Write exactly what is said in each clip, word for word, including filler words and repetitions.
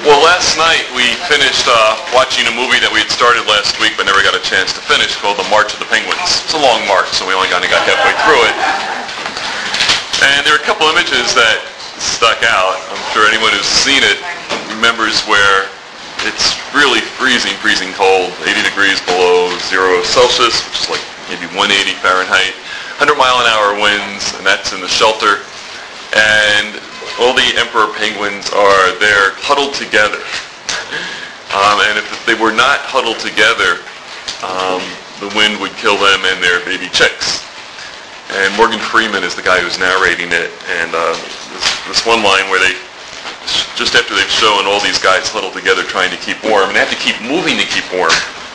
Well, last night we finished uh, watching a movie that we had started last week but never got a chance to finish, called The March of the Penguins. It's a long march, so we only kind of got halfway through it. And there are a couple images that stuck out. I'm sure anyone who's seen it remembers where it's really freezing, freezing cold, eighty degrees below zero Celsius, which is like maybe one hundred eighty Fahrenheit, one hundred mile an hour winds, and that's in the shelter. And all the emperor penguins are there huddled together. Um, and if they were not huddled together, um, the wind would kill them and their baby chicks. And Morgan Freeman is the guy who's narrating it. And uh, this, this one line where they, just after they've shown all these guys huddled together trying to keep warm, and they have to keep moving to keep warm,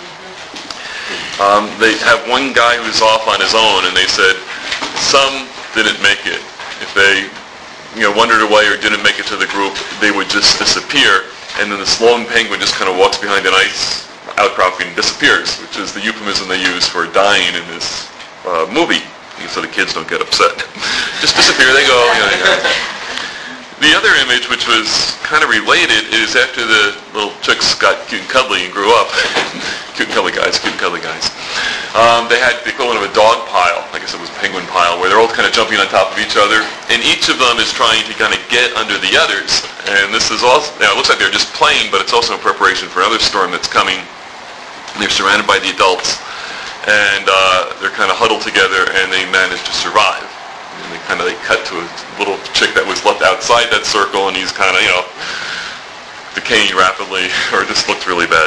um, they have one guy who's off on his own, and they said some didn't make it. If they you know, wandered away or didn't make it to the group, they would just disappear, and then this lone penguin just kind of walks behind an ice outcropping and disappears, which is the euphemism they use for dying in this uh, movie, so the kids don't get upset. Just disappear, they go. You know, you know. The other image, which was kind of related, is after the little chicks got cute and cuddly and grew up, cute and cuddly guys, cute and cuddly guys, um, they had the equivalent of a dog pile, I guess it was a penguin pile, where they're all kind of jumping on top of each other, and each of them is trying to kind of get under the others. And this is also, you know, it looks like they're just playing, but it's also in preparation for another storm that's coming. And they're surrounded by the adults, and uh, they're kind of huddled together, and they manage to survive. And they kind of they cut to a little chick that was left outside that circle, and he's kind of, you know, decaying rapidly, or just looks really bad.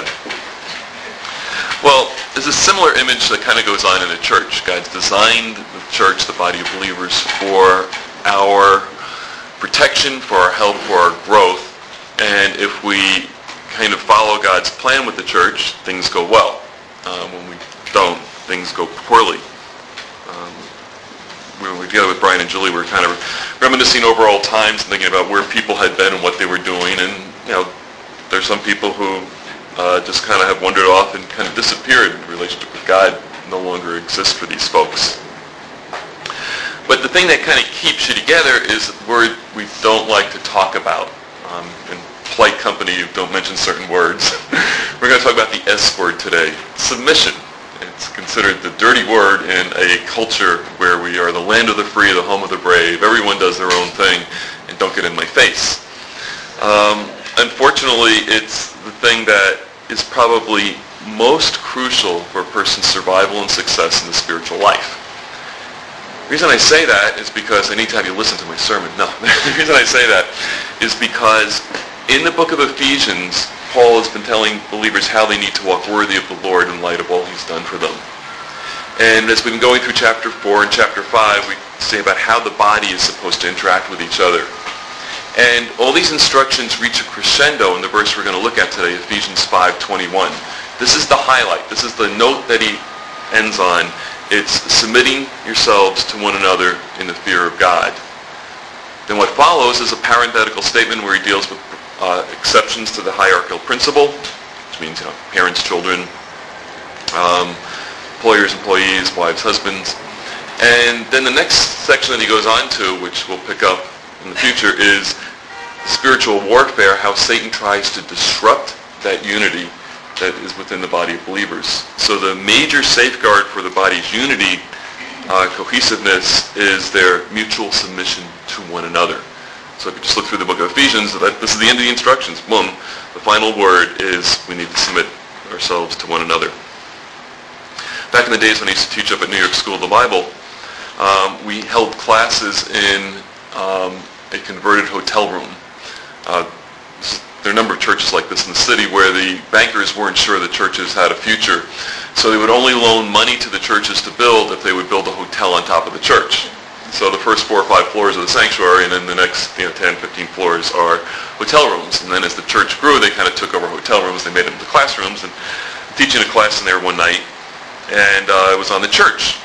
Well, there's a similar image that kind of goes on in the church. God's designed the church, the body of believers, for our protection, for our help, for our growth. And if we kind of follow God's plan with the church, things go well. Um, when we don't, things go poorly. Um, we were together with Brian and Julie. We were kind of reminiscing over old times and thinking about where people had been and what they were doing. And, you know, there's some people who Uh, just kind of have wandered off and kind of disappeared. The relationship with God no longer exists for these folks. But the thing that kind of keeps you together is a word we don't like to talk about. Um, in polite company, you don't mention certain words. We're going to talk about the S word today, submission. It's considered the dirty word in a culture where we are the land of the free, the home of the brave. Everyone does their own thing, and don't get in my face. Um, unfortunately, it's the thing that is probably most crucial for a person's survival and success in the spiritual life. The reason I say that is because I need to have you listen to my sermon. No, the reason I say that is because in the book of Ephesians, Paul has been telling believers how they need to walk worthy of the Lord in light of all he's done for them. And as we've been going through chapter four and chapter five, we say about how the body is supposed to interact with each other. And all these instructions reach a crescendo in the verse we're going to look at today, Ephesians five twenty-one. This is the highlight. This is the note that he ends on. It's submitting yourselves to one another in the fear of God. Then what follows is a parenthetical statement where he deals with uh, exceptions to the hierarchical principle, which means, you know, parents, children, um, employers, employees, wives, husbands. And then the next section that he goes on to, which we'll pick up in the future, is spiritual warfare, how Satan tries to disrupt that unity that is within the body of believers. So the major safeguard for the body's unity, uh, cohesiveness, is their mutual submission to one another. So if you just look through the book of Ephesians, that this is the end of the instructions. Boom. The final word is we need to submit ourselves to one another. Back in the days when I used to teach up at New York School of the Bible, um, we held classes in um, a converted hotel room. Uh, there are a number of churches like this in the city where the bankers weren't sure the churches had a future. So they would only loan money to the churches to build if they would build a hotel on top of the church. So the first four or five floors of the sanctuary, and then the next, you know, ten, fifteen floors are hotel rooms. And then as the church grew, they kind of took over hotel rooms. They made them into classrooms. And I'm teaching a class in there one night, and uh, it was on the church.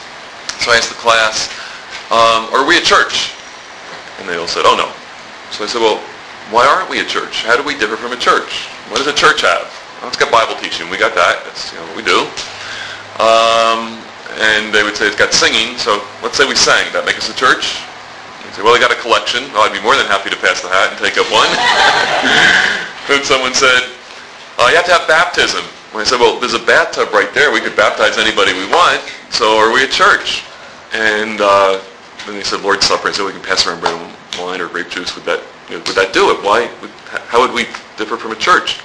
So I asked the class, um, are we a church? And they all said, oh, no. So I said, well, why aren't we a church? How do we differ from a church? What does a church have? Well, it's got Bible teaching. We got that. That's, you know, what we do. Um, and they would say it's got singing. So let's say we sang. That make us a church? They'd say, well, they got a collection. Well, I'd be more than happy to pass the hat and take up one. And someone said, uh, you have to have baptism. And I said, well, there's a bathtub right there. We could baptize anybody we want. So are we a church? And uh, then they said, Lord's Supper. I said, we can pass around bread and wine or grape juice. Would that, you know, would that do it? Why? How would we differ from a church?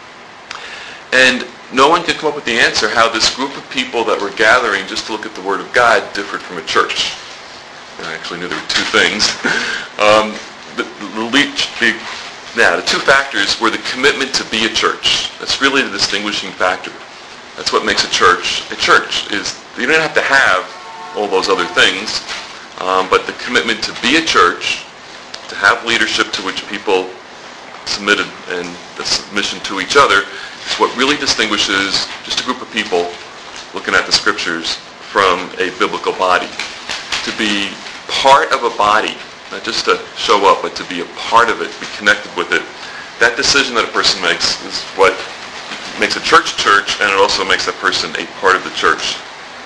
And no one could come up with the answer how this group of people that were gathering just to look at the Word of God differed from a church. And I actually knew there were two things. um, the, the, the, now, the two factors were the commitment to be a church. That's really the distinguishing factor. That's what makes a church a church. Is you don't have to have all those other things, um, but the commitment to be a church, to have leadership to which people submitted and the submission to each other, is what really distinguishes just a group of people looking at the scriptures from a biblical body. To be part of a body, not just to show up, but to be a part of it, be connected with it. That decision that a person makes is what makes a church church, and it also makes that person a part of the church.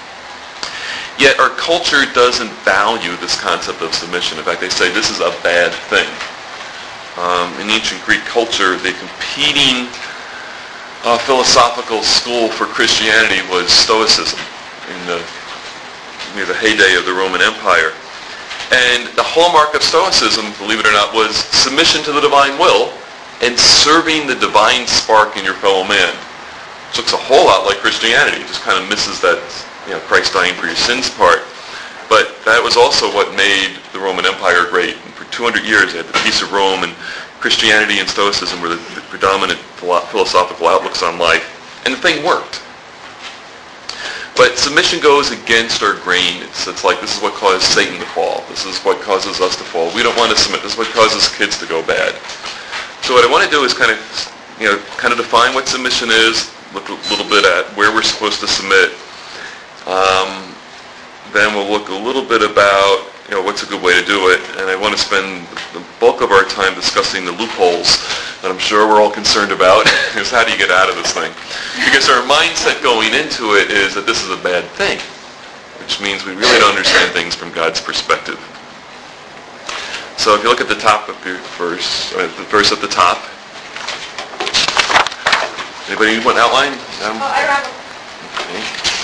Yet our culture doesn't value this concept of submission. In fact, they say this is a bad thing. Um, in ancient Greek culture, the competing uh, philosophical school for Christianity was Stoicism in the near the heyday of the Roman Empire. And the hallmark of Stoicism, believe it or not, was submission to the divine will and serving the divine spark in your fellow man. Which looks a whole lot like Christianity. It just kind of misses that, you know, Christ dying for your sins part. But that was also what made the Roman Empire great. And for two hundred years, they had the peace of Rome, and Christianity and Stoicism were the, the predominant philosophical outlooks on life. And the thing worked. But submission goes against our grain. It's, it's like this is what caused Satan to fall. This is what causes us to fall. We don't want to submit. This is what causes kids to go bad. So what I want to do is kind of, you know, kind of define what submission is, look a little bit at where we're supposed to submit. Um, then we'll look a little bit about, you know, what's a good way to do it. And I want to spend the bulk of our time discussing the loopholes that I'm sure we're all concerned about, is how do you get out of this thing? Because our mindset going into it is that this is a bad thing, which means we really don't understand things from God's perspective. So if you look at the top of your verse, uh, the verse at the top. Anybody need one outline? Um, oh, I don't have okay.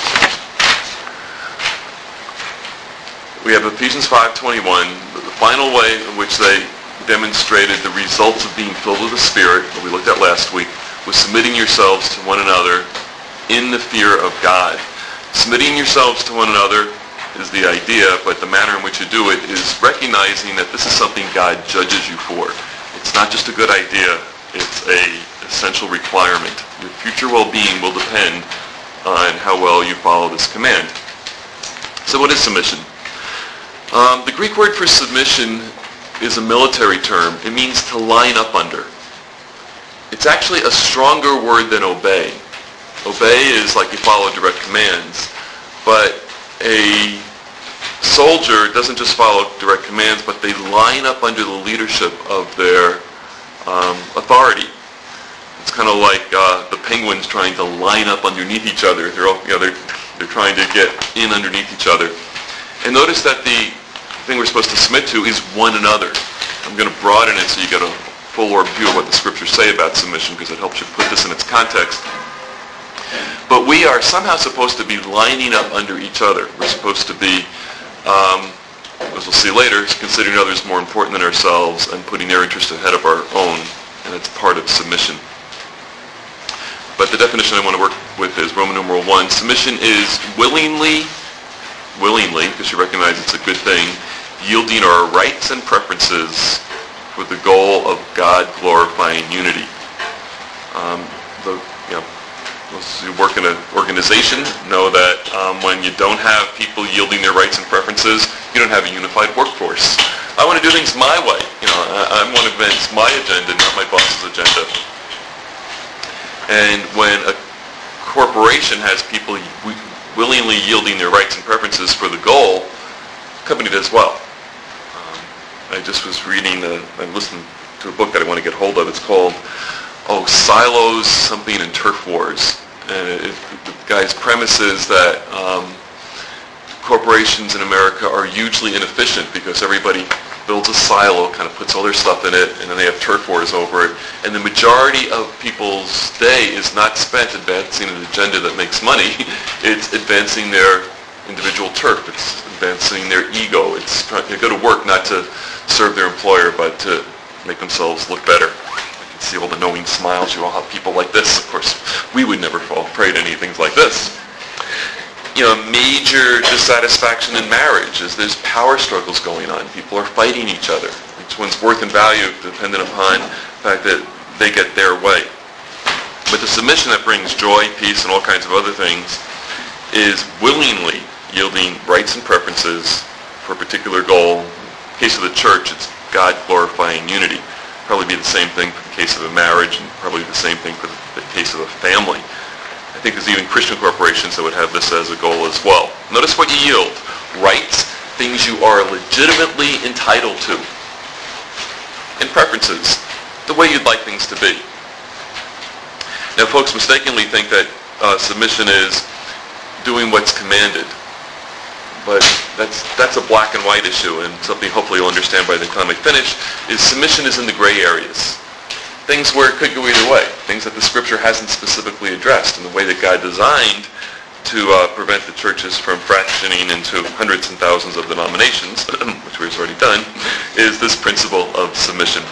We have Ephesians five twenty-one, the final way in which they demonstrated the results of being filled with the Spirit, that we looked at last week, was submitting yourselves to one another in the fear of God. Submitting yourselves to one another is the idea, but the manner in which you do it is recognizing that this is something God judges you for. It's not just a good idea, it's a essential requirement. Your future well-being will depend on how well you follow this command. So what is submission? Um, the Greek word for submission is a military term. It means to line up under. It's actually a stronger word than obey. Obey is like you follow direct commands, but a soldier doesn't just follow direct commands, but they line up under the leadership of their um, authority. It's kind of like uh, the penguins trying to line up underneath each other. They're all, you know, they're they're trying to get in underneath each other. And notice that the thing we're supposed to submit to is one another. I'm going to broaden it so you get a fuller view of what the scriptures say about submission, because it helps you put this in its context. But we are somehow supposed to be lining up under each other. We're supposed to be, um, as we'll see later, considering others more important than ourselves and putting their interests ahead of our own, and it's part of submission. But the definition I want to work with is Roman numeral one. Submission is willingly, willingly, because you recognize it's a good thing, yielding our rights and preferences with the goal of God glorifying unity. Um, the, you know, those who work in an organization know that um, when you don't have people yielding their rights and preferences, you don't have a unified workforce. I want to do things my way. You know, I, I want to advance my agenda, not my boss's agenda. And when a corporation has people willingly yielding their rights and preferences for the goal, the company does well. Um, I just was reading, a, I listened to a book that I want to get hold of. It's called, oh, Silos, something in Turf Wars. And it, it, the guy's premise is that um, corporations in America are hugely inefficient because everybody builds a silo, kind of puts all their stuff in it, and then they have turf wars over it. And the majority of people's day is not spent advancing an agenda that makes money. It's advancing their individual turf. It's advancing their ego. It's trying to go to work not to serve their employer, but to make themselves look better. I can see all the knowing smiles. You all have people like this. Of course, we would never fall prey to any things like this. You know, major dissatisfaction in marriage is there's power struggles going on. People are fighting each other. Each one's worth and value dependent upon the fact that they get their way. But the submission that brings joy, peace, and all kinds of other things is willingly yielding rights and preferences for a particular goal. In the case of the church, it's God-glorifying unity. Probably be the same thing for the case of a marriage, and probably the same thing for the case of a family. I think there's even Christian corporations that would have this as a goal as well. Notice what you yield. Rights, things you are legitimately entitled to. And preferences, the way you'd like things to be. Now, folks mistakenly think that uh, submission is doing what's commanded. But that's that's a black and white issue, and something hopefully you'll understand by the time I finish, is submission is in the gray areas. Things where it could go either way. Things that the Scripture hasn't specifically addressed, and the way that God designed to uh, prevent the churches from fractioning into hundreds and thousands of denominations, which we've already done, is this principle of submission.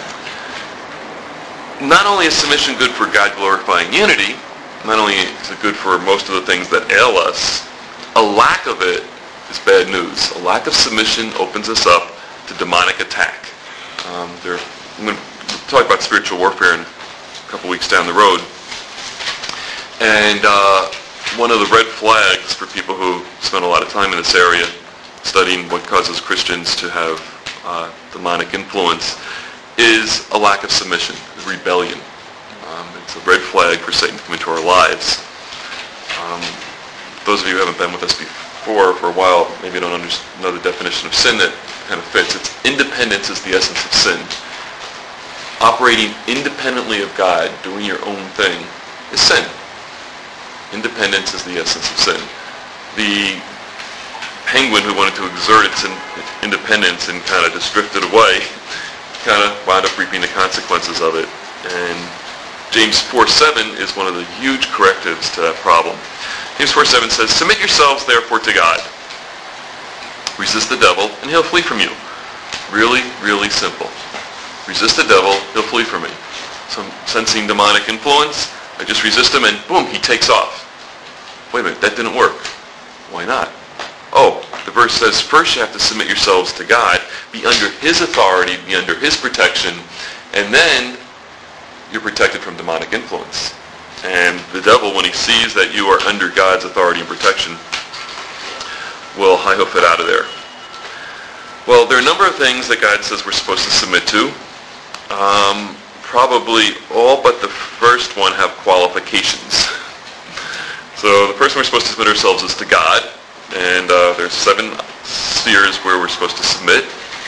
Not only is submission good for God-glorifying unity, not only is it good for most of the things that ail us, a lack of it is bad news. A lack of submission opens us up to demonic attack. Um, there, I'm going to talk about spiritual warfare in a couple weeks down the road. And uh, one of the red flags for people who spend a lot of time in this area studying what causes Christians to have uh, demonic influence is a lack of submission, rebellion. Um, it's a red flag for Satan to come into our lives. Um, those of you who haven't been with us before for a while maybe don't understand, know the definition of sin that kind of fits. It's independence is the essence of sin. Operating independently of God, doing your own thing, is sin. Independence is the essence of sin. The penguin who wanted to exert its independence and kind of just drifted away kind of wound up reaping the consequences of it. And James four seven is one of the huge correctives to that problem. James four seven says, "Submit yourselves therefore to God. Resist the devil, and he'll flee from you." Really, really simple. Resist the devil, he'll flee from me. So I'm sensing demonic influence, I just resist him and boom, he takes off. Wait a minute, that didn't work. Why not? Oh, the verse says first you have to submit yourselves to God, be under his authority, be under his protection, and then you're protected from demonic influence. And the devil, when he sees that you are under God's authority and protection, will high-hoof it out of there. Well, there are a number of things that God says we're supposed to submit to. Um, probably all but the first one have qualifications. So the first one we're supposed to submit ourselves is to God. And uh, there's seven spheres where we're supposed to submit.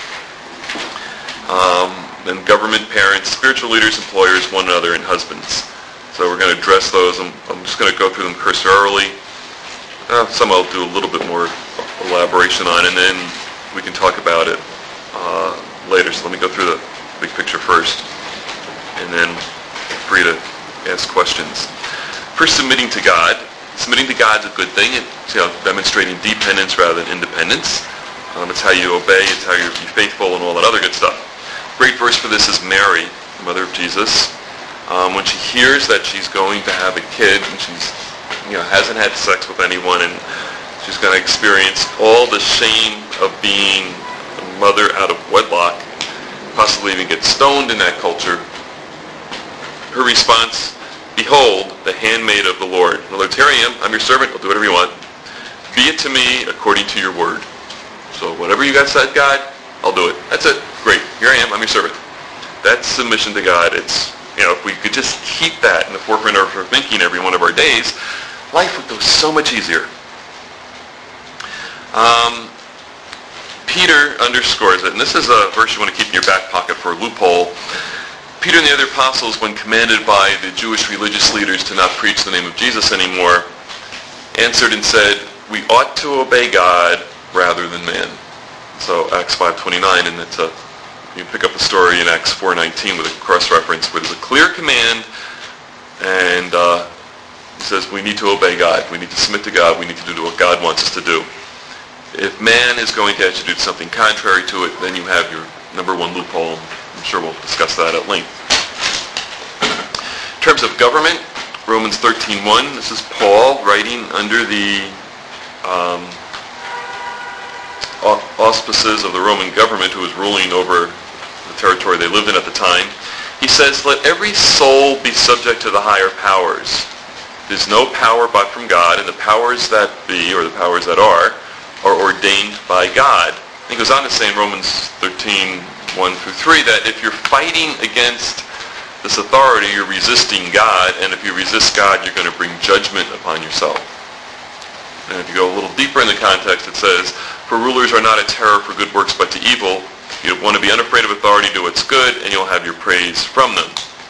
Um, then government, parents, spiritual leaders, employers, one another, and husbands. So we're going to address those. I'm, I'm just going to go through them cursorily. Uh, some I'll do a little bit more elaboration on, and then we can talk about it uh, later. So let me go through the big picture first, and then feel free to ask questions. First, submitting to God. Submitting to God is a good thing. It's, you know, demonstrating dependence rather than independence. Um, it's how you obey. It's how you be faithful and all that other good stuff. Great verse for this is Mary, the mother of Jesus. Um, when she hears that she's going to have a kid and she's, you know, hasn't had sex with anyone, and she's going to experience all the shame of being a mother out of wedlock, possibly even get stoned in that culture, her response, "Behold, the handmaid of the Lord." In other words, here I am, I'm your servant, I'll do whatever you want. Be it to me according to your word. So whatever you guys said, God, I'll do it. That's it. Great. Here I am, I'm your servant. That's submission to God. It's, you know, if we could just keep that in the forefront of our thinking every one of our days, life would go so much easier. Um, Peter underscores it, and this is a verse you want to keep in your back pocket for a loophole. Peter and the other apostles, when commanded by the Jewish religious leaders to not preach the name of Jesus anymore, answered and said, "We ought to obey God rather than man." So Acts five twenty-nine, and it's a, you can pick up the story in Acts four nineteen with a cross-reference where there's a clear command, and uh, it says we need to obey God. We need to submit to God. We need to do what God wants us to do. If man is going to ask you to do something contrary to it, then you have your number one loophole. I'm sure we'll discuss that at length. In terms of government, Romans thirteen one, this is Paul writing under the um, auspices of the Roman government who was ruling over the territory they lived in at the time. He says, let every soul be subject to the higher powers. There's no power but from God, and the powers that be, or the powers that are, are ordained by God. And he goes on to say in Romans thirteen one through three that if you're fighting against this authority, you're resisting God, and if you resist God, you're going to bring judgment upon yourself. And if you go a little deeper in the context, it says, for rulers are not a terror for good works, but to evil. You want to be unafraid of authority, do what's good, and you'll have your praise from them.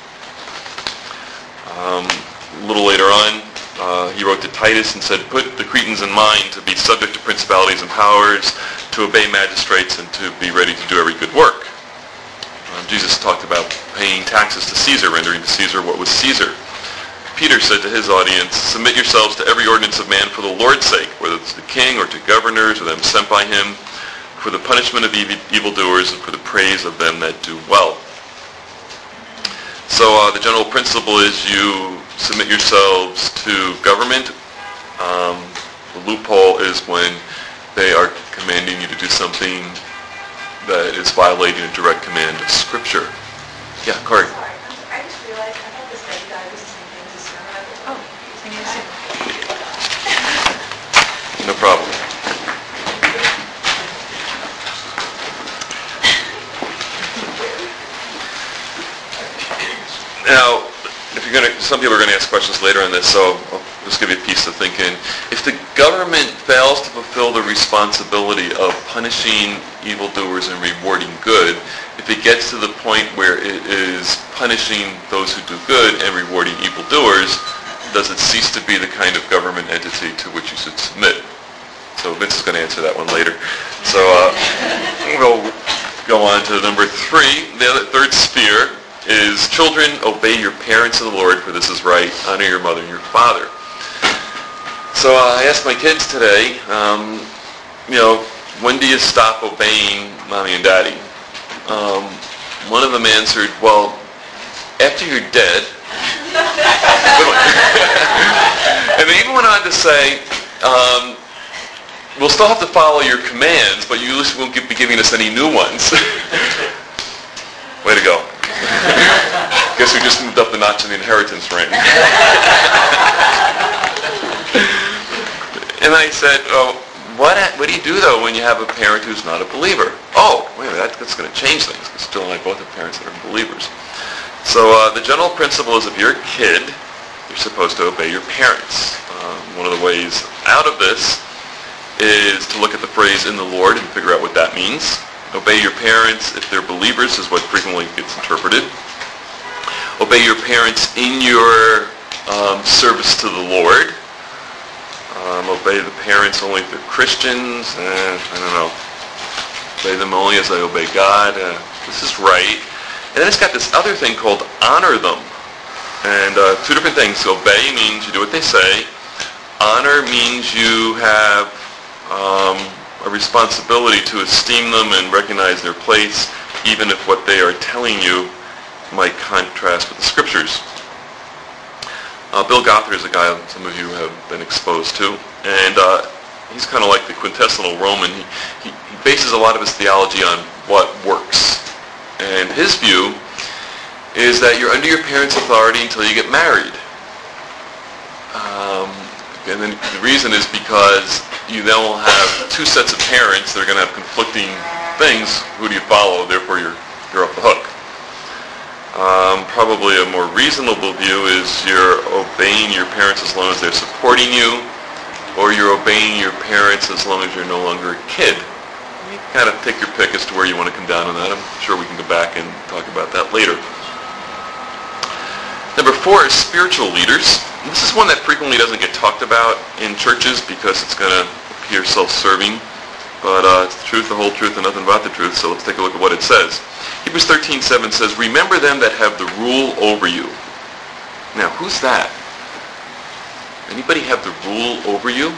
Um, a little later on, uh, he wrote to Titus and said, put the Cretans in mind to be subject to principalities and powers, to obey magistrates, and to be ready to do every good work. Um, Jesus talked about paying taxes to Caesar, rendering to Caesar what was Caesar. Peter said to his audience, submit yourselves to every ordinance of man for the Lord's sake, whether it's the king or to governors or them sent by him, for the punishment of evil, evildoers and for the praise of them that do well. So uh, the general principle is you submit yourselves to government. Um, the loophole is when they are commanding you to do something that is violating a direct command of Scripture. Yeah, Corey. I just realized I thought this guy died was the same thing as a sermon. Oh, singing a song. No problem. Now, if you're going to, some people are going to ask questions later on this, so I'll just give you a piece to think in. If the government fails to fulfill the responsibility of punishing evildoers and rewarding good, if it gets to the point where it is punishing those who do good and rewarding evildoers, does it cease to be the kind of government entity to which you should submit? So Vince is going to answer that one later. So uh, we'll go on to number three. The other, third sphere is children, obey your parents in the Lord, for this is right. Honor your mother and your father. So uh, I asked my kids today, um, you know, when do you stop obeying mommy and daddy? Um, one of them answered, well, after you're dead. And they even went on to say, um, we'll still have to follow your commands, but you won't be giving us any new ones. Way to go. Guess we just moved up the notch in the inheritance rank. And I said, oh, what, what do you do, though, when you have a parent who's not a believer? Oh, wait a minute, that, that's going to change things, because Jill and I both have parents that are believers. So uh, the general principle is if you're a kid, you're supposed to obey your parents. Um, one of the ways out of this is to look at the phrase in the Lord and figure out what that means. Obey your parents if they're believers is what frequently gets interpreted. Obey your parents in your um, service to the Lord. Um, obey the parents only if they're Christians. Eh, I don't know. Obey them only as I obey God. Uh, this is right. And then it's got this other thing called honor them. And uh, two different things. Obey means you do what they say. Honor means you have um, a responsibility to esteem them and recognize their place, even if what they are telling you might contrast with the Scriptures. Uh, Bill Gothard is a guy some of you have been exposed to, and uh, he's kind of like the quintessential Roman. He, he, he bases a lot of his theology on what works. And his view is that you're under your parents' authority until you get married. Um, and then the reason is because you then will have two sets of parents that are going to have conflicting things. Who do you follow? Therefore, you're you're off the hook. Um, probably a more reasonable view is you're obeying your parents as long as they're supporting you, or you're obeying your parents as long as you're no longer a kid. You kind of take your pick as to where you want to come down on that. I'm sure we can go back and talk about that later. Number four is spiritual leaders. And this is one that frequently doesn't get talked about in churches because it's going to appear self-serving. but uh, it's the truth, the whole truth, and nothing about the truth, so let's take a look at what it says. Hebrews thirteen seven says, remember them that have the rule over you. Now, who's that? Anybody have the rule over you?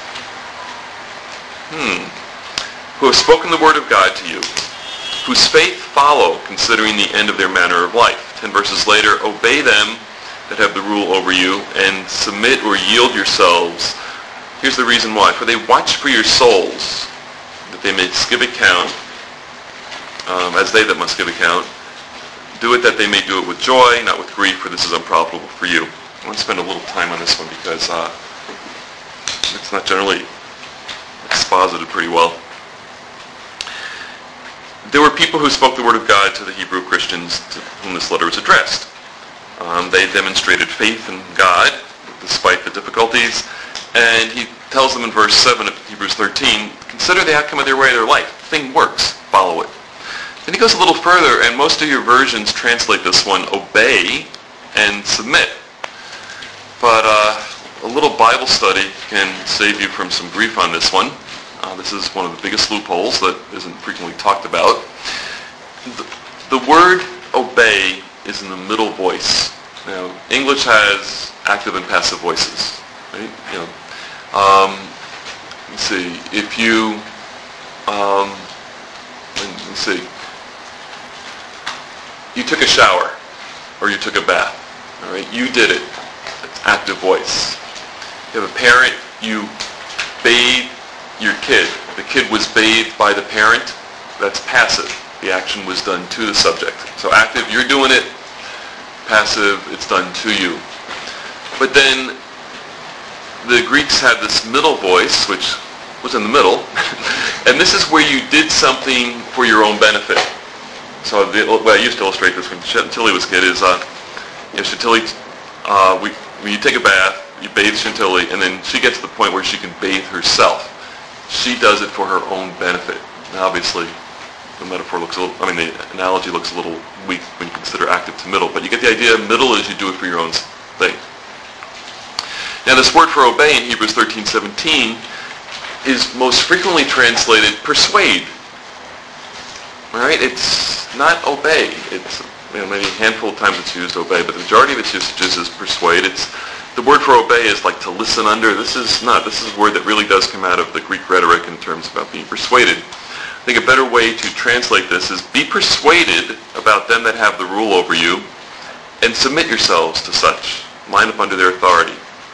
Hmm. Who have spoken the word of God to you, whose faith follow, considering the end of their manner of life. Ten verses later, obey them that have the rule over you, and submit or yield yourselves. Here's the reason why. For they watch for your souls, that they may give account, um, as they that must give account. Do it that they may do it with joy, not with grief, for this is unprofitable for you. I want to spend a little time on this one because uh, it's not generally exposited pretty well. There were people who spoke the word of God to the Hebrew Christians to whom this letter was addressed. Um, they demonstrated faith in God despite the difficulties. And he tells them in verse seven of Hebrews thirteen, consider the outcome of their way of their life. The thing works. Follow it. Then he goes a little further, and most of your versions translate this one, obey and submit. But uh, a little Bible study can save you from some grief on this one. Uh, this is one of the biggest loopholes that isn't frequently talked about. The, the word obey is in the middle voice. Now, English has active and passive voices. Right? You know, um, let's see. If you, um, let's see. You took a shower or you took a bath. All right, you did it. It's active voice. You have a parent. You bathed your kid. The kid was bathed by the parent. That's passive. The action was done to the subject. So active, you're doing it. Passive, it's done to you. But then the Greeks had this middle voice, which was in the middle, and this is where you did something for your own benefit. So the way I used to illustrate this when Chantilly was a kid is, uh, you know, Chantilly, uh, we, when you take a bath, you bathe Chantilly, and then she gets to the point where she can bathe herself. She does it for her own benefit. Now, obviously, the metaphor looks a little, I mean, the analogy looks a little weak when you consider active to middle, but you get the idea. Middle is you do it for your own thing. Now, this word for obey in Hebrews thirteen seventeen is most frequently translated persuade. All right, it's not obey. It's, you know, maybe a handful of times it's used obey, but the majority of its usages is persuade. It's the word for obey is like to listen under. This is not. This is a word that really does come out of the Greek rhetoric in terms about being persuaded. I think a better way to translate this is be persuaded about them that have the rule over you, and submit yourselves to such. Line up under their authority.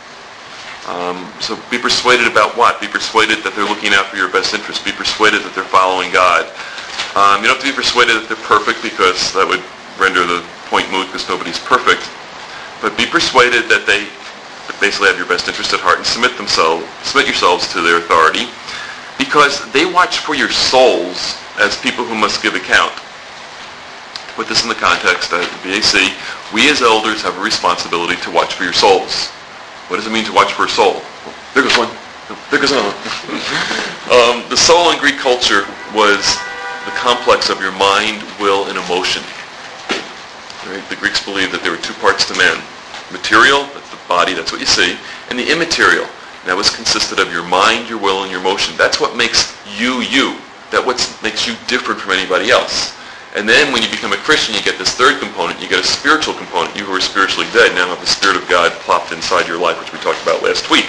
Um, so be persuaded about what? Be persuaded that they're looking out for your best interest. Be persuaded that they're following God. Um, you don't have to be persuaded that they're perfect, because that would render the point moot, because nobody's perfect. But be persuaded that they basically have your best interest at heart and submit themselves, submit yourselves to their authority, because they watch for your souls as people who must give account. To put this in the context at B A C, we as elders have a responsibility to watch for your souls. What does it mean to watch for a soul? Well, there goes one. There goes another. um, the soul in Greek culture was the complex of your mind, will, and emotion. Right? The Greeks believed that there were two parts to man. Material, that's the body, that's what you see, and the immaterial. And that was consisted of your mind, your will, and your emotion. That's what makes you you. That's what makes you different from anybody else. And then when you become a Christian, you get this third component. You get a spiritual component. You who are spiritually dead now have the Spirit of God plopped inside your life, which we talked about last week.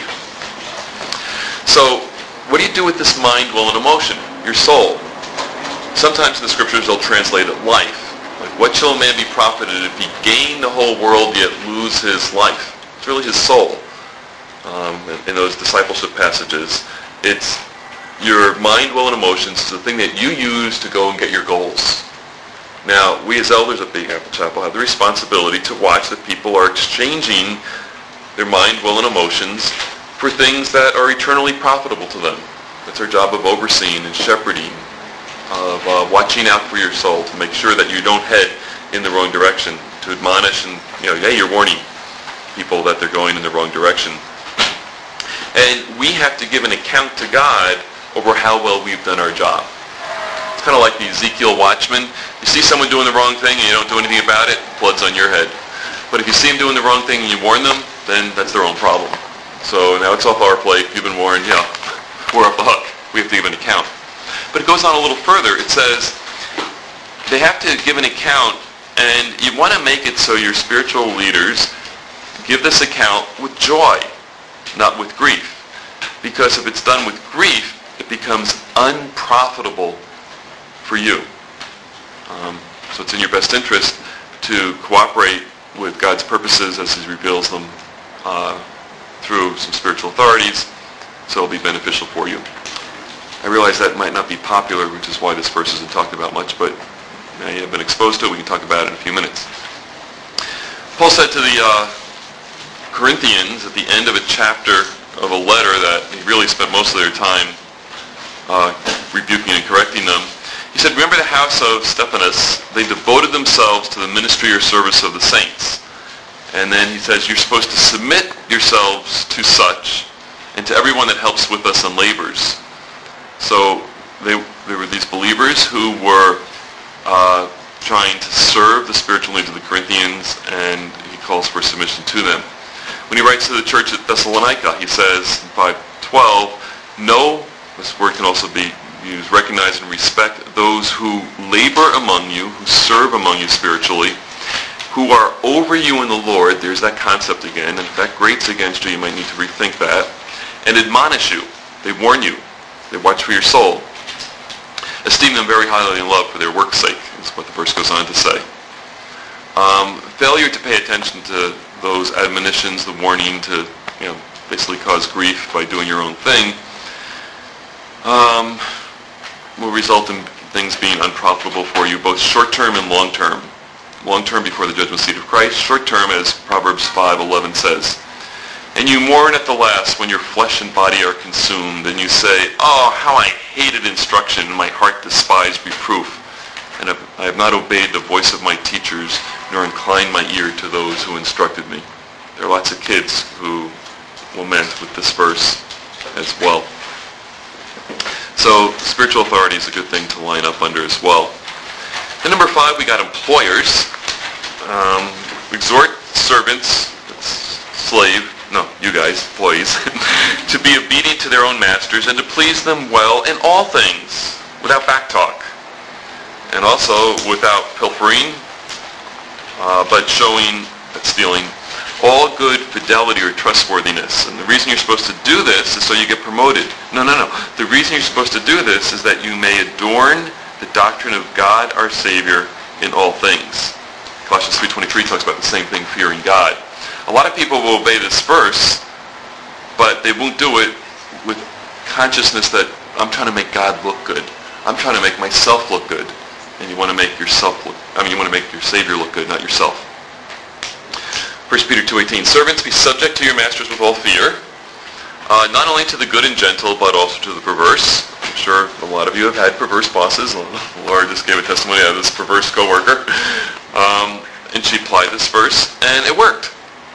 So what do you do with this mind, will, and emotion? Your soul. Sometimes in the scriptures they'll translate it life. Like, what shall a man be profited if he gain the whole world yet lose his life? It's really his soul. Um, in, in those discipleship passages, it's your mind, will, and emotions is the thing that you use to go and get your goals. Now, we as elders at Big Apple Chapel have the responsibility to watch that people are exchanging their mind, will, and emotions for things that are eternally profitable to them. That's our job of overseeing and shepherding, of uh, watching out for your soul, to make sure that you don't head in the wrong direction, to admonish and, you know, hey, you're warning people that they're going in the wrong direction. And we have to give an account to God over how well we've done our job. It's kind of like the Ezekiel watchman. You see someone doing the wrong thing and you don't do anything about it, blood's on your head. But if you see them doing the wrong thing and you warn them, then that's their own problem. So now it's off our plate. You've been warned, yeah, we're off the hook. We have to give an account. But it goes on a little further. It says they have to give an account, and you want to make it so your spiritual leaders give this account with joy, not with grief. Because if it's done with grief, it becomes unprofitable for you. Um, so it's in your best interest to cooperate with God's purposes as He reveals them uh, through some spiritual authorities, so it'll be beneficial for you. I realize that might not be popular, which is why this verse isn't talked about much, but now you have been exposed to it. We can talk about it in a few minutes. Paul said to the uh, Corinthians at the end of a chapter of a letter that he really spent most of their time uh, rebuking and correcting them. He said, remember the house of Stephanas, they devoted themselves to the ministry or service of the saints. And then he says, you're supposed to submit yourselves to such and to everyone that helps with us and labors. So they, there were these believers who were uh, trying to serve the spiritual needs of the Corinthians, and he calls for submission to them. When he writes to the church at Thessalonica, he says in five twelve, know, this word can also be used, recognize and respect those who labor among you, who serve among you spiritually, who are over you in the Lord. There's that concept again. And if that grates against you, you might need to rethink that. And admonish you. They warn you. They watch for your soul. Esteem them very highly in love for their work's sake, is what the verse goes on to say. Um, failure to pay attention to those admonitions, the warning to, you know, basically cause grief by doing your own thing, um, will result in things being unprofitable for you, both short-term and long-term. Long-term before the judgment seat of Christ, short-term as Proverbs five eleven says. And you mourn at the last when your flesh and body are consumed, and you say, oh, how I hated instruction, and my heart despised reproof. And I have not obeyed the voice of my teachers, nor inclined my ear to those who instructed me. There are lots of kids who lament with this verse as well. So spiritual authority is a good thing to line up under as well. And number five, we got employers. Um, exhort servants, slave, no, you guys, employees, to be obedient to their own masters and to please them well in all things, without backtalk. And also without pilfering, uh, but showing, but stealing, all good fidelity or trustworthiness. And the reason you're supposed to do this is so you get promoted. No, no, no. The reason you're supposed to do this is that you may adorn the doctrine of God our Savior in all things. Colossians three twenty-three talks about the same thing, fearing God. A lot of people will obey this verse, but they won't do it with consciousness that I'm trying to make God look good. I'm trying to make myself look good. And you want to make yourself look, I mean, you want to make your Savior look good, not yourself. First Peter two eighteen, servants, be subject to your masters with all fear, uh, not only to the good and gentle, but also to the perverse. I'm sure a lot of you have had perverse bosses. Laura just gave a testimony of this perverse coworker. Um, and she applied this verse, and it worked.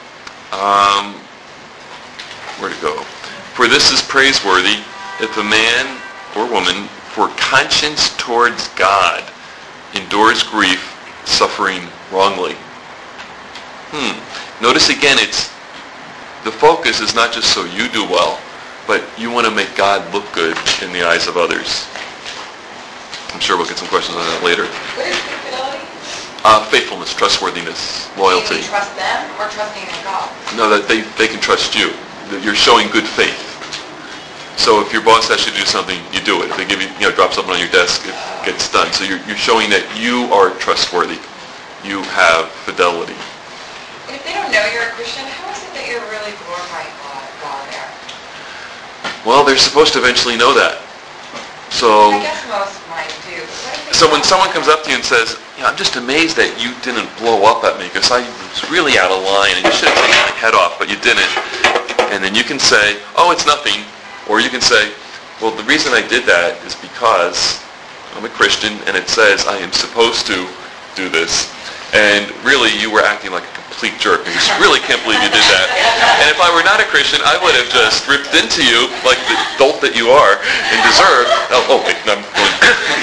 Um, where to go? For this is praiseworthy if a man or woman, for conscience towards God, endures grief, suffering wrongly. Hmm. Notice again, it's the focus is not just so you do well, but you want to make God look good in the eyes of others. I'm sure we'll get some questions on that later. What is fidelity? Uh, faithfulness, trustworthiness, loyalty. Do you trust them or trusting in God? No, that they, they can trust you. That you're showing good faith. So if your boss asks you to do something, you do it. If they give you, you know, drop something on your desk, it gets done. So you're, you're showing that you are trustworthy. You have fidelity. And if they don't know you're a Christian, how is it that you're really glorifying God, God there? Well, they're supposed to eventually know that. So, I guess most might do. But what if they so when don't? someone comes up to you and says, you know, I'm just amazed that you didn't blow up at me because I was really out of line and you should have taken my head off, but you didn't. And then you can say, oh, it's nothing. Or you can say, well, the reason I did that is because I'm a Christian and it says I am supposed to do this. And really, you were acting like a complete jerk. And you just really can't believe you did that. And if I were not a Christian, I would have just ripped into you like the dolt that you are and deserve. Oh, oh wait, no, I'm going.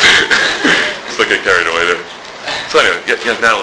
Still get carried away there. So anyway, yeah, yeah, Natalie.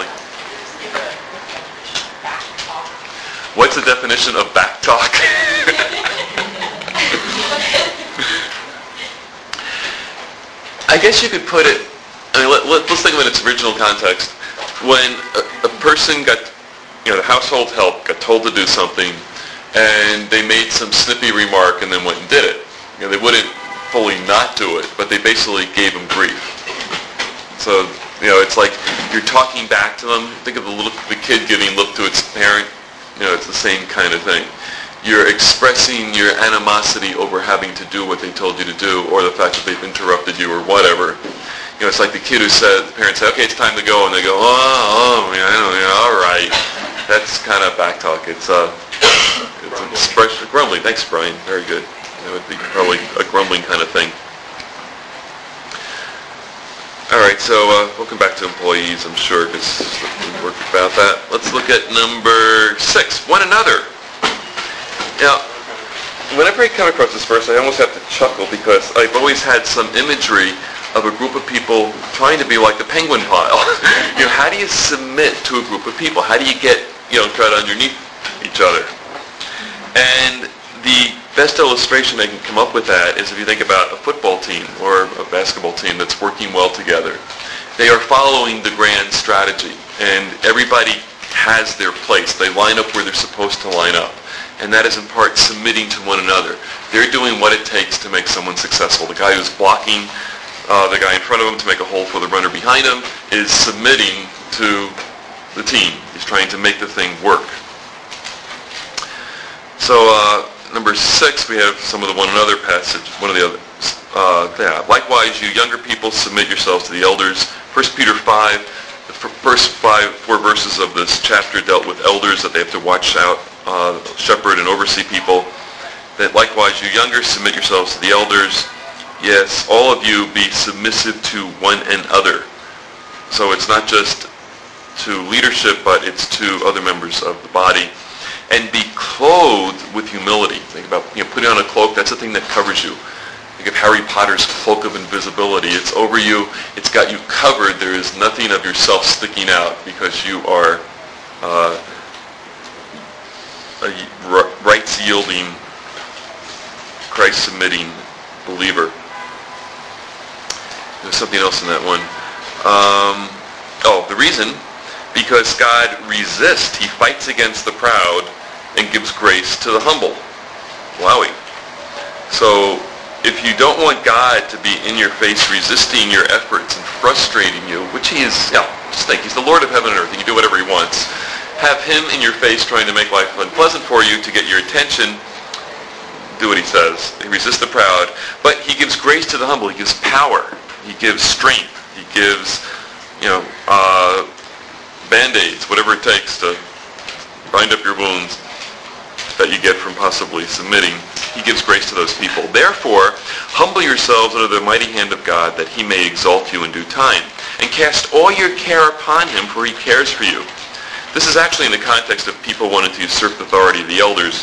What's the definition of back talk? I I guess you could put it, I mean, let, let, let's think of it in its original context. When a, a person got, you know, the household help got told to do something, and they made some snippy remark and then went and did it. You know, they wouldn't fully not do it, but they basically gave them grief. So, you know, it's like you're talking back to them. Think of the little the kid giving lip to its parent. You know, it's the same kind of thing. You're expressing your animosity over having to do what they told you to do, or the fact that they've interrupted you, or whatever. You know, it's like the kid who said, the parents say, okay, it's time to go, and they go, oh, oh, yeah, I know, yeah, all right. That's kind of back talk. It's uh, it's an expression, grumbling. Thanks, Brian. Very good. That would be probably a grumbling kind of thing. All right, so uh, welcome back to employees, I'm sure, because we worked about that. Let's look at number six, one another. Now, whenever I come across this verse, I almost have to chuckle because I've always had some imagery of a group of people trying to be like the penguin pile. You know, how do you submit to a group of people? How do you get, you know, try to underneath each other? And the best illustration I can come up with that is if you think about a football team or a basketball team that's working well together. They are following the grand strategy, and everybody has their place. They line up where they're supposed to line up. And that is in part submitting to one another. They're doing what it takes to make someone successful. The guy who's blocking uh, the guy in front of him to make a hole for the runner behind him is submitting to the team. He's trying to make the thing work. So uh, number six, we have some of the one another passage. One of the other. Uh, yeah. Likewise, you younger people, submit yourselves to the elders. First Peter five, the first five, four verses of this chapter dealt with elders, that they have to watch out, uh, shepherd and oversee people. That likewise, you younger, submit yourselves to the elders. Yes, all of you be submissive to one another. So it's not just to leadership, but it's to other members of the body. And be clothed with humility. Think about, you know, putting on a cloak. That's the thing that covers you. Think of Harry Potter's cloak of invisibility. It's over you. It's got you covered. There is nothing of yourself sticking out because you are uh, a rights-yielding, Christ-submitting believer. There's something else in that one. Um, oh, the reason, because God resists, he fights against the proud and gives grace to the humble. Wowie. So if you don't want God to be in your face resisting your efforts and frustrating you, which he is, yeah, just think, he's the Lord of heaven and earth. He can do whatever he wants. Have him in your face trying to make life unpleasant for you to get your attention. Do what he says. He resists the proud, but he gives grace to the humble. He gives power. He gives strength. He gives, you know, uh, Band-Aids, whatever it takes to bind up your wounds that you get from possibly submitting. He gives grace to those people. Therefore, humble yourselves under the mighty hand of God, that he may exalt you in due time. And cast all your care upon him, for he cares for you. This is actually in the context of people wanting to usurp the authority of the elders.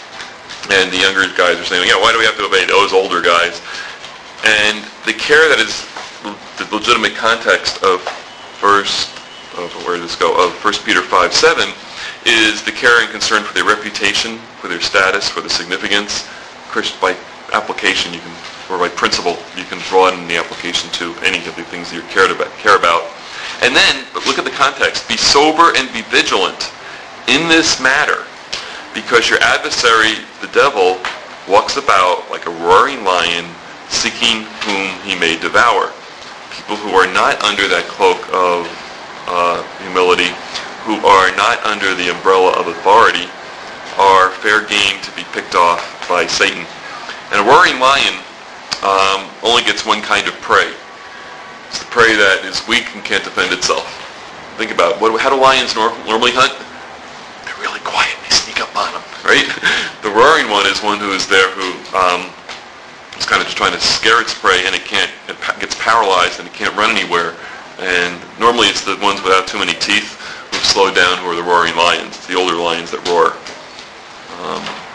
And the younger guys are saying, yeah, why do we have to obey those older guys? And the care that is the legitimate context of first, of where does this go, of First Peter five seven, is the care and concern for their reputation, for their status, for the significance. By application, you can, or by principle, you can draw in the application to any of the things that you cared about, care about. And then, but look at the context. Be sober and be vigilant in this matter, because your adversary, the devil, walks about like a roaring lion, seeking whom he may devour. People who are not under that cloak of uh, humility, who are not under the umbrella of authority, are fair game to be picked off by Satan. And a roaring lion um, only gets one kind of prey. It's the prey that is weak and can't defend itself. Think about it. What, how do lions nor- normally hunt? They're really quiet. They sneak up on them, right? The roaring one is one who is there who um, is kind of just trying to scare its prey, and it can't. It gets paralyzed and it can't run anywhere. And normally it's the ones without too many teeth who've slowed down, who are the roaring lions. It's the older lions that roar. Um,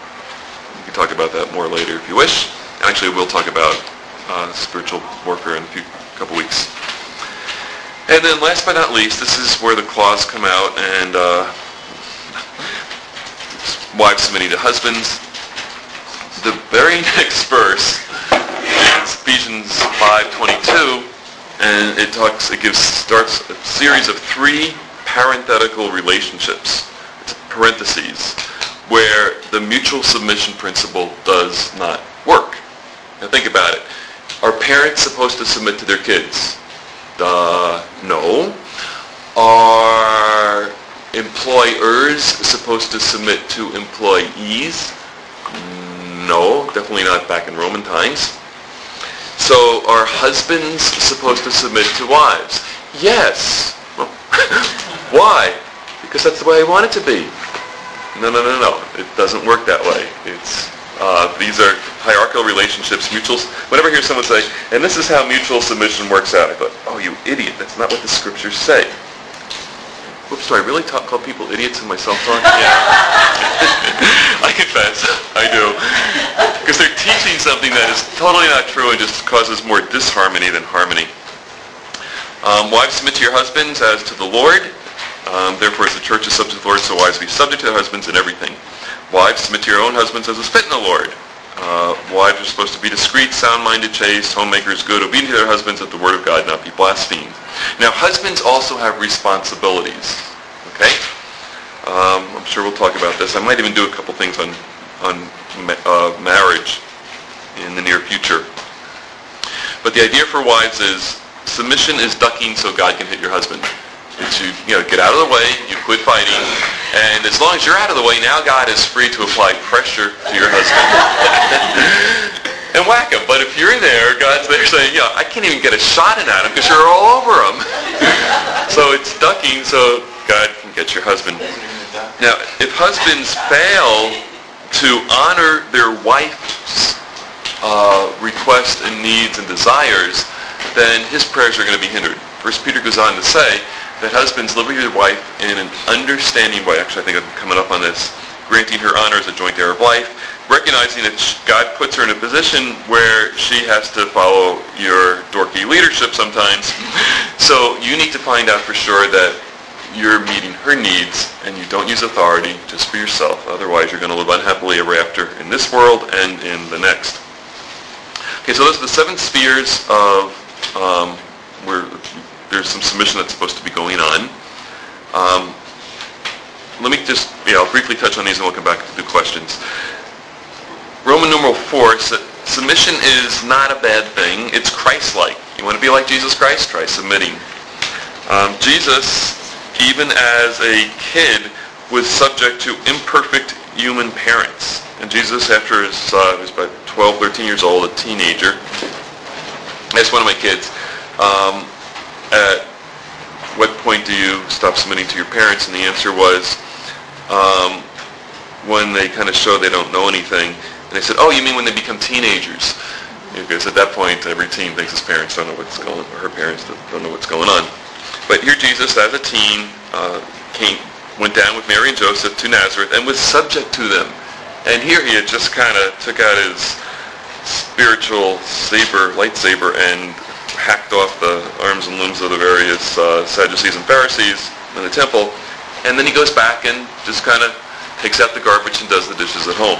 we can talk about that more later if you wish. Actually, we'll talk about uh, spiritual warfare in a few couple weeks. And then last but not least, this is where the claws come out, and uh, wives submitting to husbands. The very next verse is Ephesians five twenty-two. and it talks, it gives, starts a series of three parenthetical relationships, it's parentheses, where the mutual submission principle does not work. Now think about it. Are parents supposed to submit to their kids? Uh, no. Are employers supposed to submit to employees? No, definitely not back in Roman times. So are husbands supposed to submit to wives? Yes. Well, why? Because that's the way I want it to be. No, no, no, no. It doesn't work that way. It's uh, these are hierarchical relationships, mutual. Whenever I hear someone say, and this is how mutual submission works out, I thought, oh, you idiot. That's not what the scriptures say. Whoops, do I really talk, call people idiots in my self-talk? Yeah. I confess, I do. Because they're teaching something that is totally not true and just causes more disharmony than harmony. Um, wives, submit to your husbands as to the Lord. Um, therefore, as the church is subject to the Lord, so wives be subject to their husbands in everything. Wives, submit to your own husbands as is fit in the Lord. Uh, wives are supposed to be discreet, sound-minded, chaste, homemakers, good, obedient to their husbands, that the word of God not be blasphemed. Now, husbands also have responsibilities. Okay? Um, I'm sure we'll talk about this. I might even do a couple things on on uh, marriage in the near future. But the idea for wives is submission is ducking so God can hit your husband. It's you, you know, get out of the way, you quit fighting, and as long as you're out of the way, now God is free to apply pressure to your husband. And whack him. But if you're there, God's there saying, yeah, I can't even get a shot in at him because you're all over him. So it's ducking so God can get your husband. Now, if husbands fail to honor their wife's uh, requests and needs and desires, then his prayers are going to be hindered. First Peter goes on to say that husbands live with your wife in an understanding way. Actually, I think I'm coming up on this. Granting her honor as a joint heir of life, recognizing that God puts her in a position where she has to follow your dorky leadership sometimes. So you need to find out for sure that you're meeting her needs and you don't use authority just for yourself. Otherwise, you're going to live unhappily ever after in this world and in the next. Okay, so those are the seven spheres of um, where there's some submission that's supposed to be going on. Um, let me just, yeah, I'll briefly touch on these and we'll come back to do questions. Roman numeral four, submission is not a bad thing. It's Christ-like. You want to be like Jesus Christ? Try submitting. Um, Jesus, even as a kid, was subject to imperfect human parents. And Jesus, after his, uh, he was about twelve, thirteen years old, a teenager, asked one of my kids, um, at what point do you stop submitting to your parents? And the answer was, um, when they kind of show they don't know anything. And they said, oh, you mean when they become teenagers? Because at that point, every teen thinks his parents don't know what's going on, or her parents don't know what's going on. But here Jesus, as a teen, uh, came, went down with Mary and Joseph to Nazareth and was subject to them. And here he had just kind of took out his spiritual saber, lightsaber, and hacked off the arms and limbs of the various uh, Sadducees and Pharisees in the temple. And then he goes back and just kind of takes out the garbage and does the dishes at home.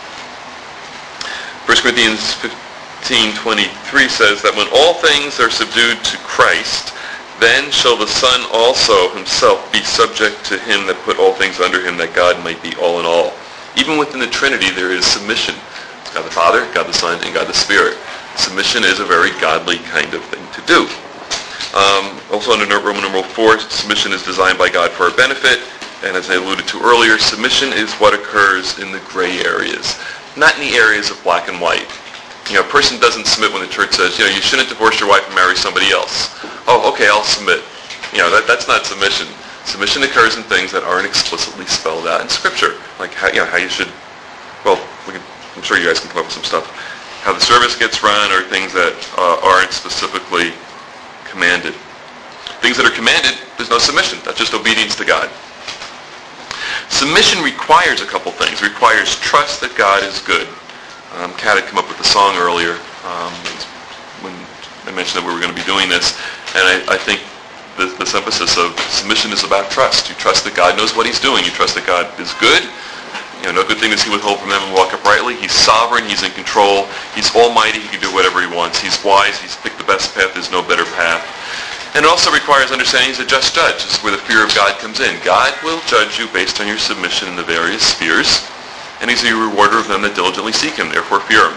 First Corinthians fifteen twenty-three says that when all things are subdued to Christ, then shall the Son also himself be subject to him that put all things under him, that God might be all in all. Even within the Trinity, there is submission. It's God the Father, God the Son, and God the Spirit. Submission is a very godly kind of thing to do. Um, also under Roman numeral four, submission is designed by God for our benefit. And as I alluded to earlier, submission is what occurs in the gray areas, not in the areas of black and white. You know, a person doesn't submit when the church says, you know, you shouldn't divorce your wife and marry somebody else. Oh, okay, I'll submit. You know, that, that's not submission. Submission occurs in things that aren't explicitly spelled out in Scripture, like how, you know, how you should, well, we can, I'm sure you guys can come up with some stuff. How the service gets run, or things that uh, aren't specifically commanded. Things that are commanded, there's no submission. That's just obedience to God. Submission requires a couple things. It requires trust that God is good. Um, Kat had come up with the song earlier um, when I mentioned that we were going to be doing this, and I, I think this, this emphasis of submission is about trust. You trust that God knows what he's doing. You trust that God is good, You know, no good thing does he withhold from them and walk uprightly. He's sovereign. He's in control. He's almighty. He can do whatever he wants. He's wise. He's picked the best path. There's no better path. And it also requires understanding he's a just judge. This is where the fear of God comes in. God will judge you based on your submission in the various spheres, and he's a rewarder of them that diligently seek him. Therefore, fear him.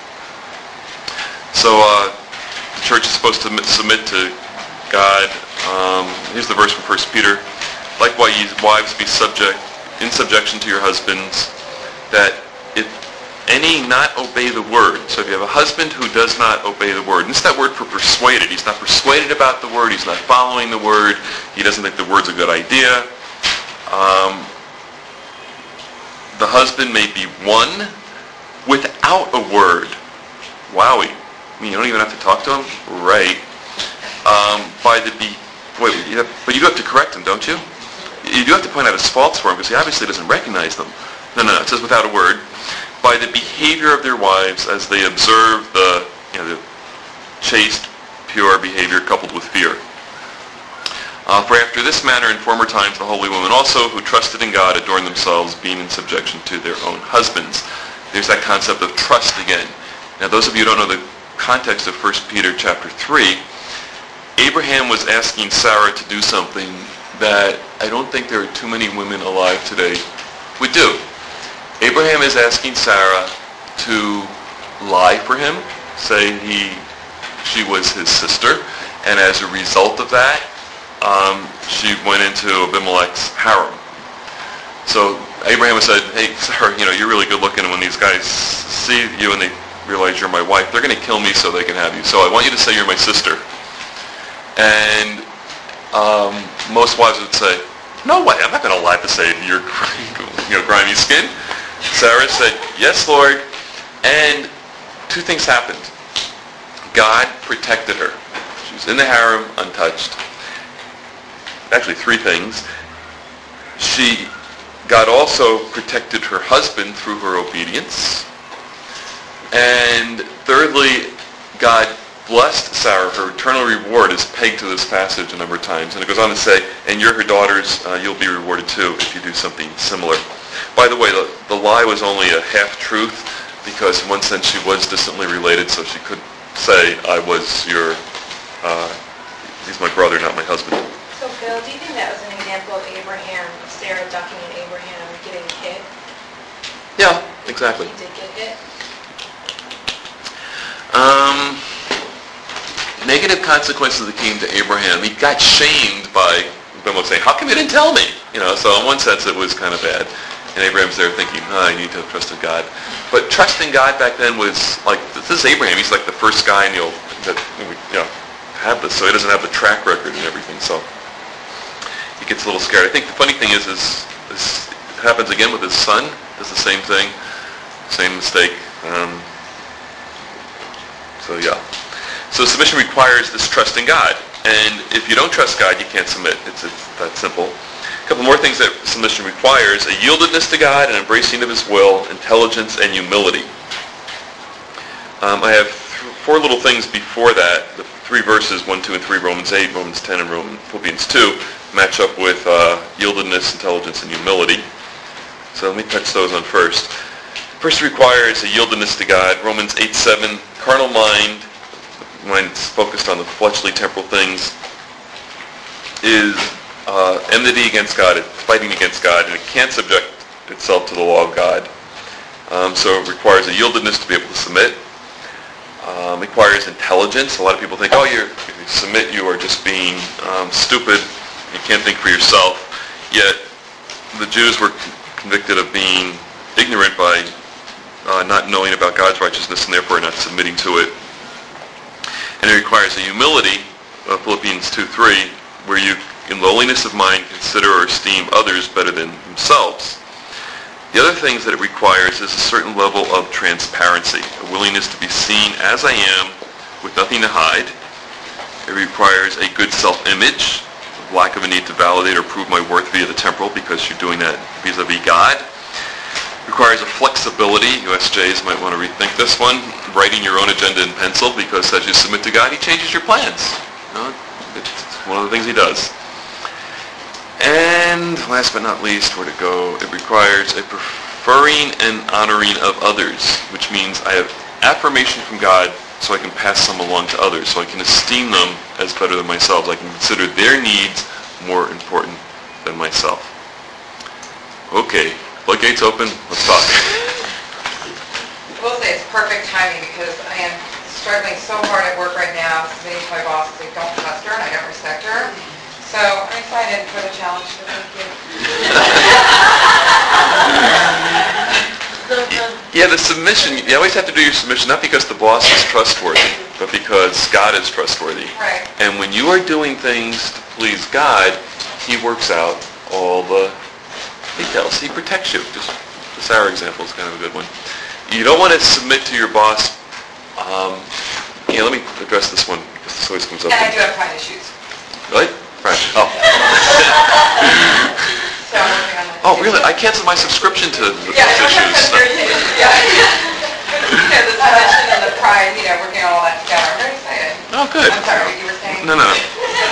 So uh, the church is supposed to submit to God. Um, here's the verse from First Peter. Likewise, ye wives, be subject, in subjection to your husbands, that if any not obey the word. So if you have a husband who does not obey the word, and it's that word for persuaded. He's not persuaded about the word. He's not following the word. He doesn't think the word's a good idea. Um, the husband may be won without a word. Wowie. I mean, you don't even have to talk to him? Right. Um, by the be... Wait, you have, but you do have to correct him, don't you? You do have to point out his faults for him, because he obviously doesn't recognize them. No, no, no. It says without a word. By the behavior of their wives as they observe the, you know, the chaste, pure behavior coupled with fear. Uh, for after this manner in former times the holy women also who trusted in God adorned themselves, being in subjection to their own husbands. There's that concept of trust again. Now those of you who don't know the context of First Peter chapter three, Abraham was asking Sarah to do something that I don't think there are too many women alive today would do. Abraham is asking Sarah to lie for him, say he, she was his sister, and as a result of that, um, she went into Abimelech's harem. So Abraham said, hey, Sarah, you know, you're really good looking, and when these guys see you and they realize you're my wife, they're going to kill me so they can have you. So I want you to say you're my sister. And um, most wives would say, no way, I'm not going to lie to save your you know, grimy skin. Sarah said, yes, Lord. And two things happened. God protected her. She was in the harem, untouched. Actually, three things. She, God also protected her husband through her obedience. And thirdly, God blessed Sarah. Her eternal reward is pegged to this passage a number of times. And it goes on to say, and you're her daughters, uh, you'll be rewarded too if you do something similar. By the way, the, the lie was only a half-truth because in one sense she was distantly related, so she could say, I was your, uh, he's my brother, not my husband. So Bill, do you think that was an example of Abraham, Sarah ducking and Abraham getting hit? Yeah, exactly. He did get hit? Um, negative consequences that came to Abraham. He got shamed by Abimelech saying, how come you didn't tell me? You know, so in one sense it was kind of bad. And Abraham's there thinking, oh, I need to have trusted God. But trusting God back then was like, this is Abraham. He's like the first guy in the old, that, you know, had this. So he doesn't have the track record and everything. So he gets a little scared. I think the funny thing is, is this happens again with his son. Does the same thing. Same mistake. Um, so yeah. So submission requires this trust in God. And if you don't trust God, you can't submit. It's, it's that simple. A couple more things that submission requires: a yieldedness to God, an embracing of his will, intelligence, and humility. Um, I have th- four little things before that. The three verses, one, two, and three, Romans eight, Romans ten, and Romans, Philippians two, match up with uh, yieldedness, intelligence, and humility. So let me touch those on first. First requires a yieldedness to God. Romans eight seven, carnal mind, mind focused on the fleshly temporal things, is Uh, enmity against God, it's fighting against God, and it can't subject itself to the law of God. Um, so it requires a yieldedness to be able to submit. Um, requires intelligence. A lot of people think, oh, you're, if you submit, you are just being um, stupid. You can't think for yourself. Yet the Jews were convicted of being ignorant by uh, not knowing about God's righteousness and therefore not submitting to it. And it requires a humility, uh, Philippians two three, where you in lowliness of mind consider or esteem others better than themselves. The other things that it requires is a certain level of transparency, a willingness to be seen as I am with nothing to hide. It requires a good self-image, lack of a need to validate or prove my worth via the temporal because you're doing that vis-a-vis God. It requires a flexibility. U S Js might want to rethink this one. Writing your own agenda in pencil because as you submit to God, he changes your plans. You know, it's one of the things he does. And last but not least, where to go, it requires a preferring and honoring of others, which means I have affirmation from God so I can pass some along to others, so I can esteem them as better than myself. I can consider their needs more important than myself. Okay, floodgates open, let's talk. I will say it's perfect timing because I am struggling so hard at work right now, submitting to my boss because I don't trust her and I don't respect her. So I'm excited for the challenge, so thank you. Yeah, the submission, you always have to do your submission, not because the boss is trustworthy, but because God is trustworthy. Right. And when you are doing things to please God, He works out all the details. He protects you. Just the sour example is kind of a good one. You don't want to submit to your boss. Um, yeah, let me address this one because this always comes up. And I do have pride issues. Really? Right. Oh. So I'm working on that. Oh, really? I canceled my subscription to the Yeah, issues. yeah. You know, the submission and the pride, you know, working on all that together. I'm very excited. Oh, good. I'm sorry, what you were saying? No, no, no.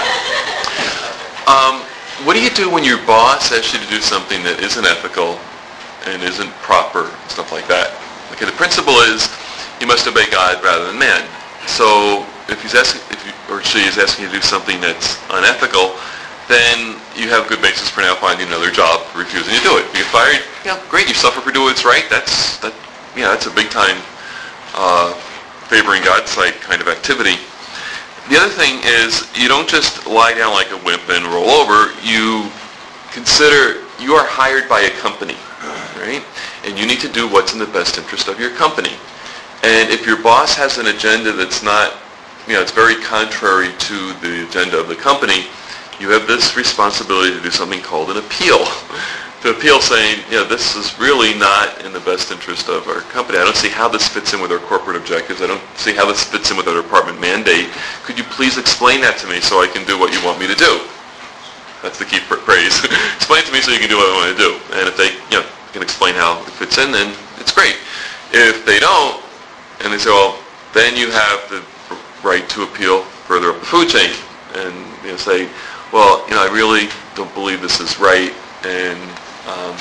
Um, what do you do when your boss asks you to do something that isn't ethical and isn't proper, stuff like that? Okay, the principle is you must obey God rather than man. So if he's asking, if you, or she is asking you to do something that's unethical, then you have a good basis for now finding another job, refusing to do it. You get fired, yeah, great. You suffer for doing what's right. That's that. Yeah, that's a big time uh, favoring God's sight kind of activity. The other thing is you don't just lie down like a wimp and roll over. You consider you are hired by a company, right? And you need to do what's in the best interest of your company. And if your boss has an agenda that's not, you know, it's very contrary to the agenda of the company, you have this responsibility to do something called an appeal. To appeal saying, you know, this is really not in the best interest of our company. I don't see how this fits in with our corporate objectives. I don't see how this fits in with our department mandate. Could you please explain that to me so I can do what you want me to do? That's the key phrase. Explain it to me so you can do what I want to do. And if they, you know, can explain how it fits in, then it's great. If they don't, and they say, well, then you have the right to appeal further up the food chain and, you know, say, well, you know, I really don't believe this is right, and um,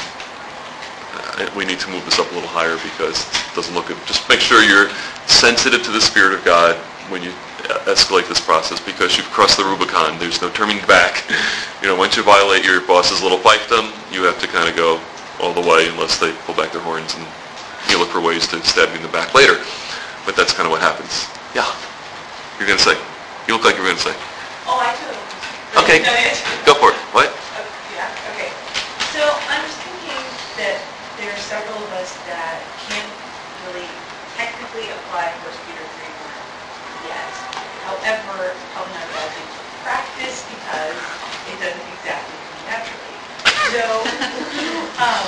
we need to move this up a little higher because it doesn't look good. Just make sure you're sensitive to the Spirit of God when you escalate this process because you've crossed the Rubicon. There's no turning back. You know, once you violate your boss's little fiefdom, you have to kind of go all the way unless they pull back their horns and you look for ways to stab you in the back later. But that's kind of what happens. Yeah. You're going to say. You look like you're going to say. Oh, I do. Okay. Go for it. What? Uh, yeah, okay. So I'm just thinking that there are several of us that can't really technically apply First Peter three one yet. However, it's probably not a bad thing to practice because it doesn't exactly come naturally. So, um,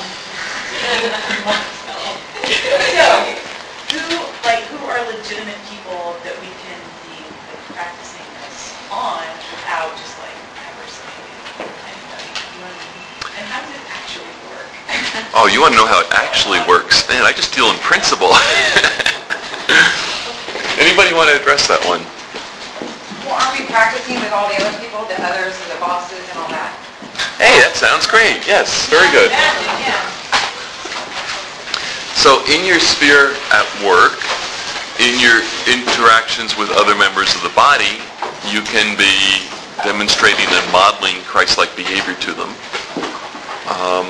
so, who, like, who are legitimate people that we can be like, practicing this on without just like ever saying anybody? You know what I mean? And how does it actually work? Oh, you want to know how it actually works? Man, I just deal in principle. Anybody want to address that one? Well, aren't we practicing with all the other people, the others, and the bosses, and all that? Hey, that sounds great. Yes, very good. Yeah. So in your sphere at work, in your interactions with other members of the body, you can be demonstrating and modeling Christ-like behavior to them. Um,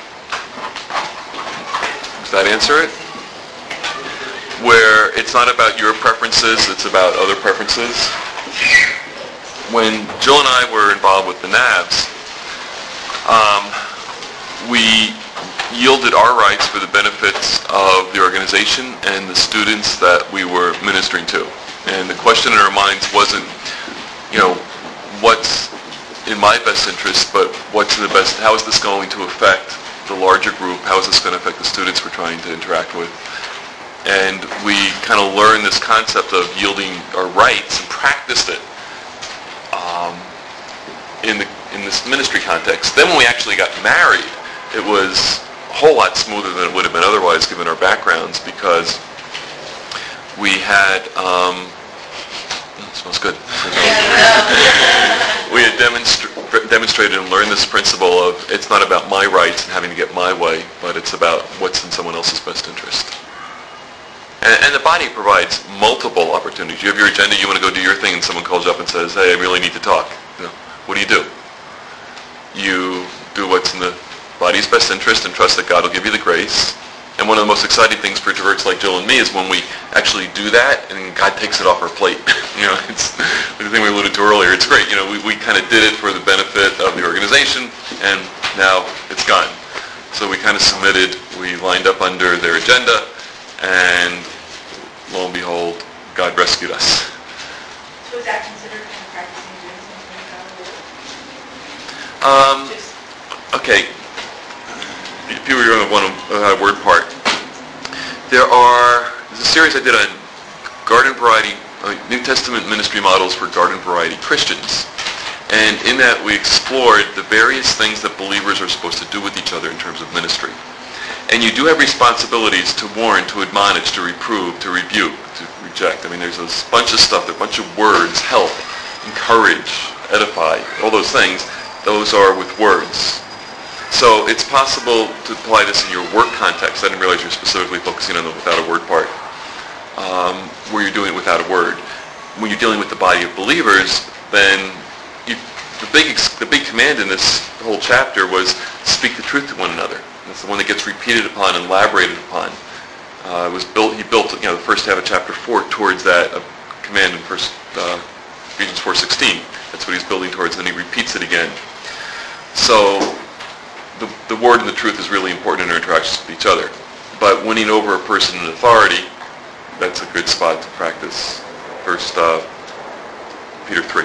does that answer it? Where it's not about your preferences, it's about other preferences. When Jill and I were involved with the N A V S, um, we yielded our rights for the benefits of the organization and the students that we were ministering to. And the question in our minds wasn't, you know, what's in my best interest, but what's in the best, how is this going to affect the larger group? How is this going to affect the students we're trying to interact with? And we kind of learned this concept of yielding our rights and practiced it um, in the in this ministry context. Then when we actually got married, it was a whole lot smoother than it would have been otherwise given our backgrounds because we had, um, it smells good. we had demonstrated, demonstrated and learned this principle of it's not about my rights and having to get my way, but it's about what's in someone else's best interest. And, and the body provides multiple opportunities. You have your agenda, you want to go do your thing, and someone calls you up and says, hey, I really need to talk. You know, what do you do? You do what's in the body's best interest and trust that God will give you the grace. And one of the most exciting things for introverts like Jill and me is when we actually do that and God takes it off our plate. You know, it's the thing we alluded to earlier. It's great. You know, we, we kind of did it for the benefit of the organization, and now it's gone. So we kind of submitted. We lined up under their agenda, and lo and behold, God rescued us. So is that considered kind of practicing doing something about it? Um, Just okay. People are going to want a uh, word part. There are, there's a series I did on garden variety, uh, New Testament ministry models for garden variety Christians. And in that we explored the various things that believers are supposed to do with each other in terms of ministry. And you do have responsibilities to warn, to admonish, to reprove, to rebuke, to reject. I mean, there's a bunch of stuff, a bunch of words, help, encourage, edify, all those things. Those are with words. So it's possible to apply this in your work context. I didn't realize you're specifically focusing on the without a word part, um, where you're doing it without a word. When you're dealing with the body of believers, then you, the big the big command in this whole chapter was speak the truth to one another. And it's the one that gets repeated upon and elaborated upon. Uh, it was built. He built you know the first half of chapter four towards that uh, command in First uh, Ephesians four sixteen. That's what he's building towards, and he repeats it again. So The, the word and the truth is really important in our interactions with each other. But winning over a person in authority, that's a good spot to practice. First uh, Peter three.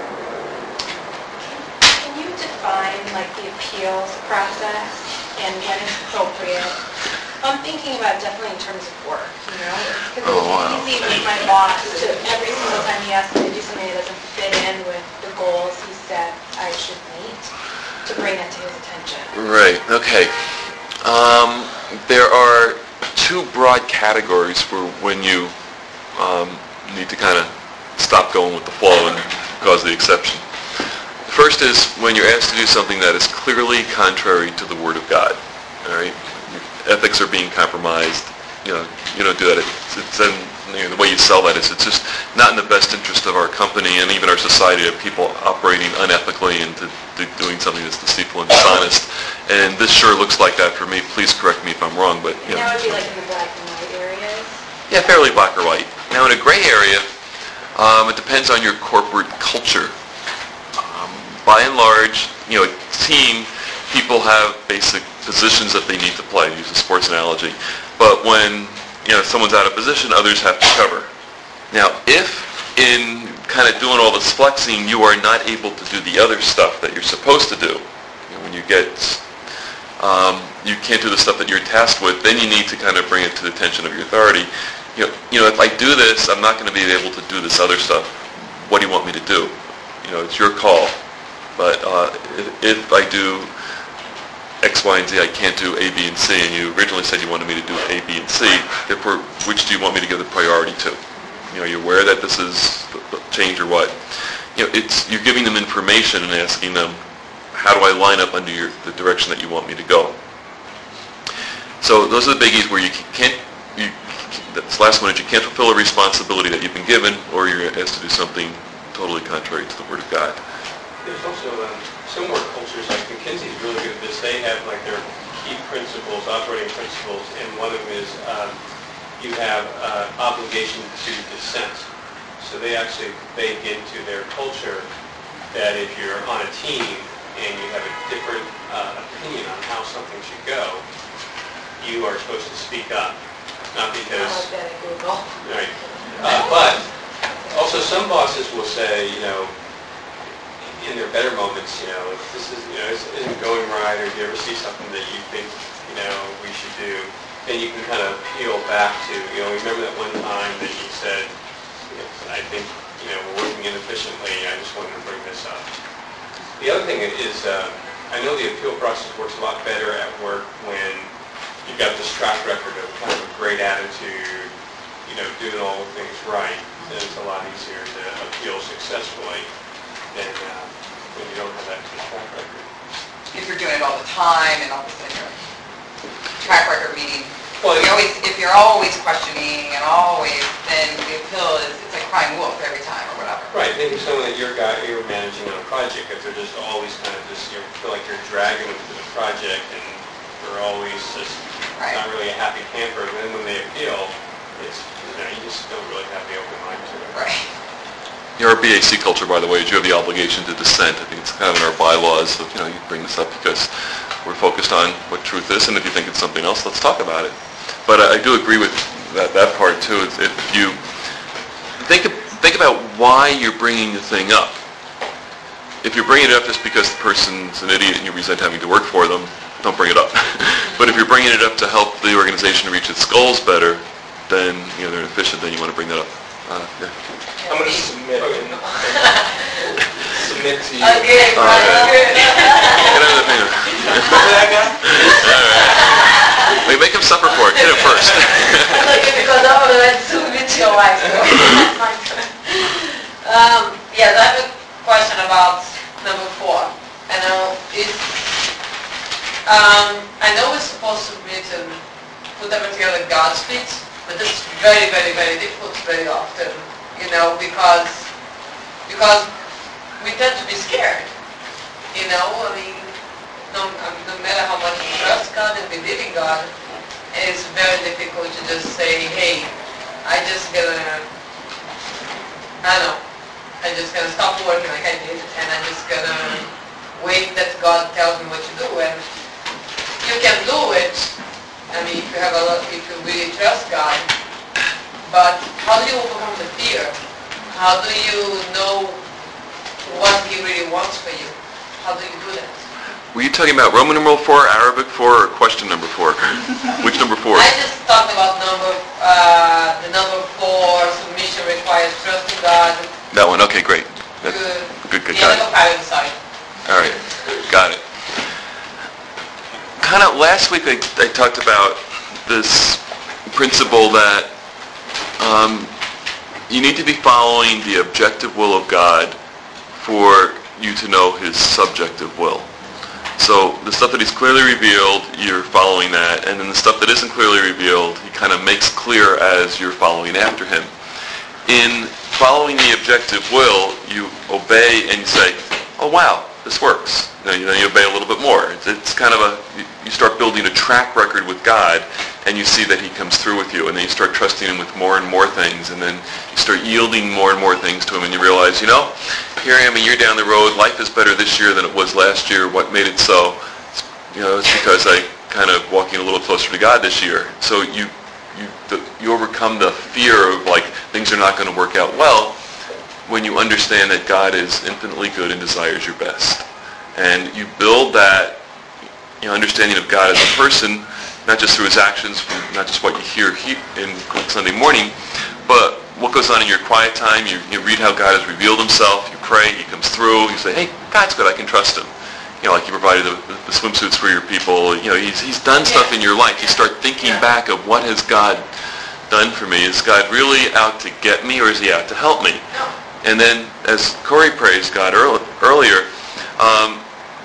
Can you define like the appeals process and when it's appropriate? I'm thinking about definitely in terms of work, you know, because Oh, wow. it's easy with my boss to every single time he asks me to do something that doesn't fit in with the goals he said I should meet, to bring that to his attention. Right, okay. Um, there are two broad categories for when you um, need to kind of stop going with the flow and cause the exception. The first is when you're asked to do something that is clearly contrary to the Word of God. All right? Your ethics are being compromised. You know, you don't do that. It's, it's in, you know, the way you sell that is it's just not in the best interest of our company and even our society of people operating unethically and to, to doing something that's deceitful and dishonest. And this sure looks like that for me. Please correct me if I'm wrong, but you And know. that would be like in the black and white areas? Yeah, fairly black or white. Now in a gray area, um, it depends on your corporate culture. Um, by and large, you know, a team, people have basic positions that they need to play. Use a sports analogy. But when you know someone's out of position, others have to cover. Now, if in kind of doing all this flexing, you are not able to do the other stuff that you're supposed to do, you know, when you get, um, you can't do the stuff that you're tasked with, then you need to kind of bring it to the attention of your authority. You know, you know, if I do this, I'm not going to be able to do this other stuff. What do you want me to do? You know, it's your call. But uh, if, if I do X, Y, and Z, I can't do A, B, and C, and you originally said you wanted me to do A, B, and C, therefore, which do you want me to give the priority to? You know, you're aware that this is the change or what? You know, it's, you're giving them information and asking them, how do I line up under your, the direction that you want me to go? So those are the biggies where you can't, you, this last one is you can't fulfill a responsibility that you've been given, or you're asked to do something totally contrary to the Word of God. There's also um, some work cultures, like McKinsey's really good at this. They have like their key principles, operating principles, and one of them is um, you have uh, obligation to dissent. So they actually bake into their culture that if you're on a team and you have a different uh, opinion on how something should go, you are supposed to speak up. Not because... I like that at Google. Right. Uh, but also some bosses will say, you know, in their better moments, you know, if this is, you know, this isn't going right, or if you ever see something that you think, you know, we should do, then you can kind of peel back to, you know, remember that one time that you said, you know, I think, you know, we're working inefficiently, I just wanted to bring this up. The other thing is, uh, I know the appeal process works a lot better at work when you've got this track record of kind of a great attitude, you know, doing all the things right, then it's a lot easier to appeal successfully than uh, when you don't have that kind of track record. If you're doing it all the time and all of a sudden your track record meaning, Well, you always, if you're always questioning and always, then the appeal is, it's like crying wolf every time or whatever. Right, maybe someone that you're guy, you're managing on a project, if they're just always kind of just, you know, feel like you're dragging them through the project and they're always just Right. not really a happy camper, and then when they appeal, it's, you know, you just don't really have the open mind to it. Right. In our B A C culture, by the way, is you have the obligation to dissent. I think it's kind of in our bylaws of, you know, you bring this up because we're focused on what truth is, and if you think it's something else, let's talk about it. But I, I do agree with that, that part too. It's, if you think think about why you're bringing the thing up. If you're bringing it up just because the person's an idiot and you resent having to work for them, don't bring it up. But if you're bringing it up to help the organization reach its goals better, then you know they're inefficient. Then you want to bring that up. Uh, yeah. I'm going to submit, submit to you. Okay, All right, right. good. Get out of the thing. Remember that guy? All right. Wait, make him suffer for it. Get him first. Okay, because I want to soon meet your wife. Um, yes, I have a question about number four. I know it's, um, I know we're supposed to read and put everything together God's feet, but it's very, very, very difficult very often, you know, because, because we tend to be scared, you know, I mean, no, I mean, no matter how much we trust God and believe in God, it's very difficult to just say, hey, I just gonna, I don't know, I just gonna stop working like I did, and I'm just gonna wait that God tells me what to do. And you can do it. I mean, if you have a lot, if you really trust God. But how do you overcome the fear? How do you know what He really wants for you? How do you do that? Were you talking about Roman numeral four, Arabic four, or question number four? Which number four? I just talked about number, uh, the number four. Submission requires trust in God. That one. Okay, great. That, Good. good, good. Yeah, Got it. number five, I'm sorry. All right, got it. Kind of last week I, I talked about this principle that um, you need to be following the objective will of God for you to know His subjective will. So the stuff that He's clearly revealed, you're following that, and then the stuff that isn't clearly revealed, He kind of makes clear as you're following after Him. In following the objective will, you obey and you say, oh wow, this works. Then you, you obey a little bit more. It's, it's kind of a, you, you start building a track record with God, and you see that He comes through with you, and then you start trusting Him with more and more things, and then you start yielding more and more things to Him, and you realize, you know, here I am a year down the road, life is better this year than it was last year. What made it so? It's, you know, it's because I kind of walking a little closer to God this year. So you you the, you overcome the fear of like things are not going to work out well when you understand that God is infinitely good and desires your best. And you build that you know, understanding of God as a person, not just through His actions, not just what you hear he, in Sunday morning, but what goes on in your quiet time. You, you read how God has revealed Himself, you pray, He comes through, you say, hey, God's good, I can trust Him. You know, like you provided the, the, the swimsuits for your people. You know, He's, he's done stuff in your life. You start thinking back of what has God done for me. Is God really out to get me, or is He out to help me? And then, as Corey praised God earl- earlier, um,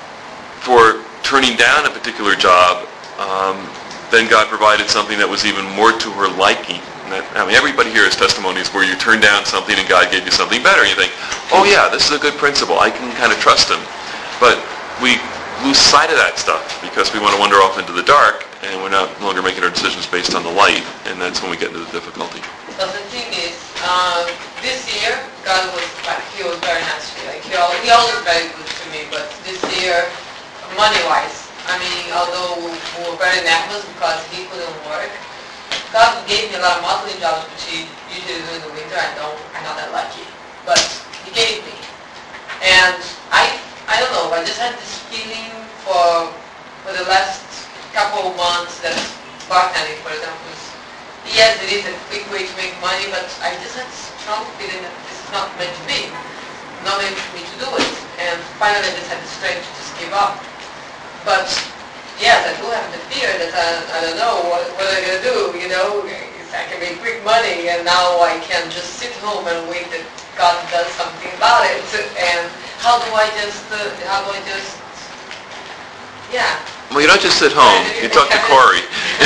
for turning down a particular job, um, then God provided something that was even more to her liking. That, I mean, everybody here has testimonies where you turn down something and God gave you something better. And you think, oh yeah, this is a good principle. I can kind of trust Him. But we lose sight of that stuff because we want to wander off into the dark, and we're not no longer making our decisions based on the light, and that's when we get into the difficulty. But the thing is, um, this year, God was like, He was very nice to me. Like, He always, he always very good to me, but this year, money-wise, I mean, although we were very nervous because He couldn't work, God gave me a lot of modeling jobs, which He usually do in the winter. I don't, I'm not that lucky, but He gave me. And I, I don't know, I just had this feeling for, for the last couple of months that bartending, for example, is, yes, it is a quick way to make money, but I just had this strong feeling that this is not meant to be, not meant for me to do it. And finally I just had the strength to just give up. But yes, I do have the fear that I, I don't know, what, what am I going to do, you know? I can make quick money, and now I can just sit home and wait that God does something about it. And how do I just, uh, how do I just, yeah. Well, you don't just sit home. You talk to Corey.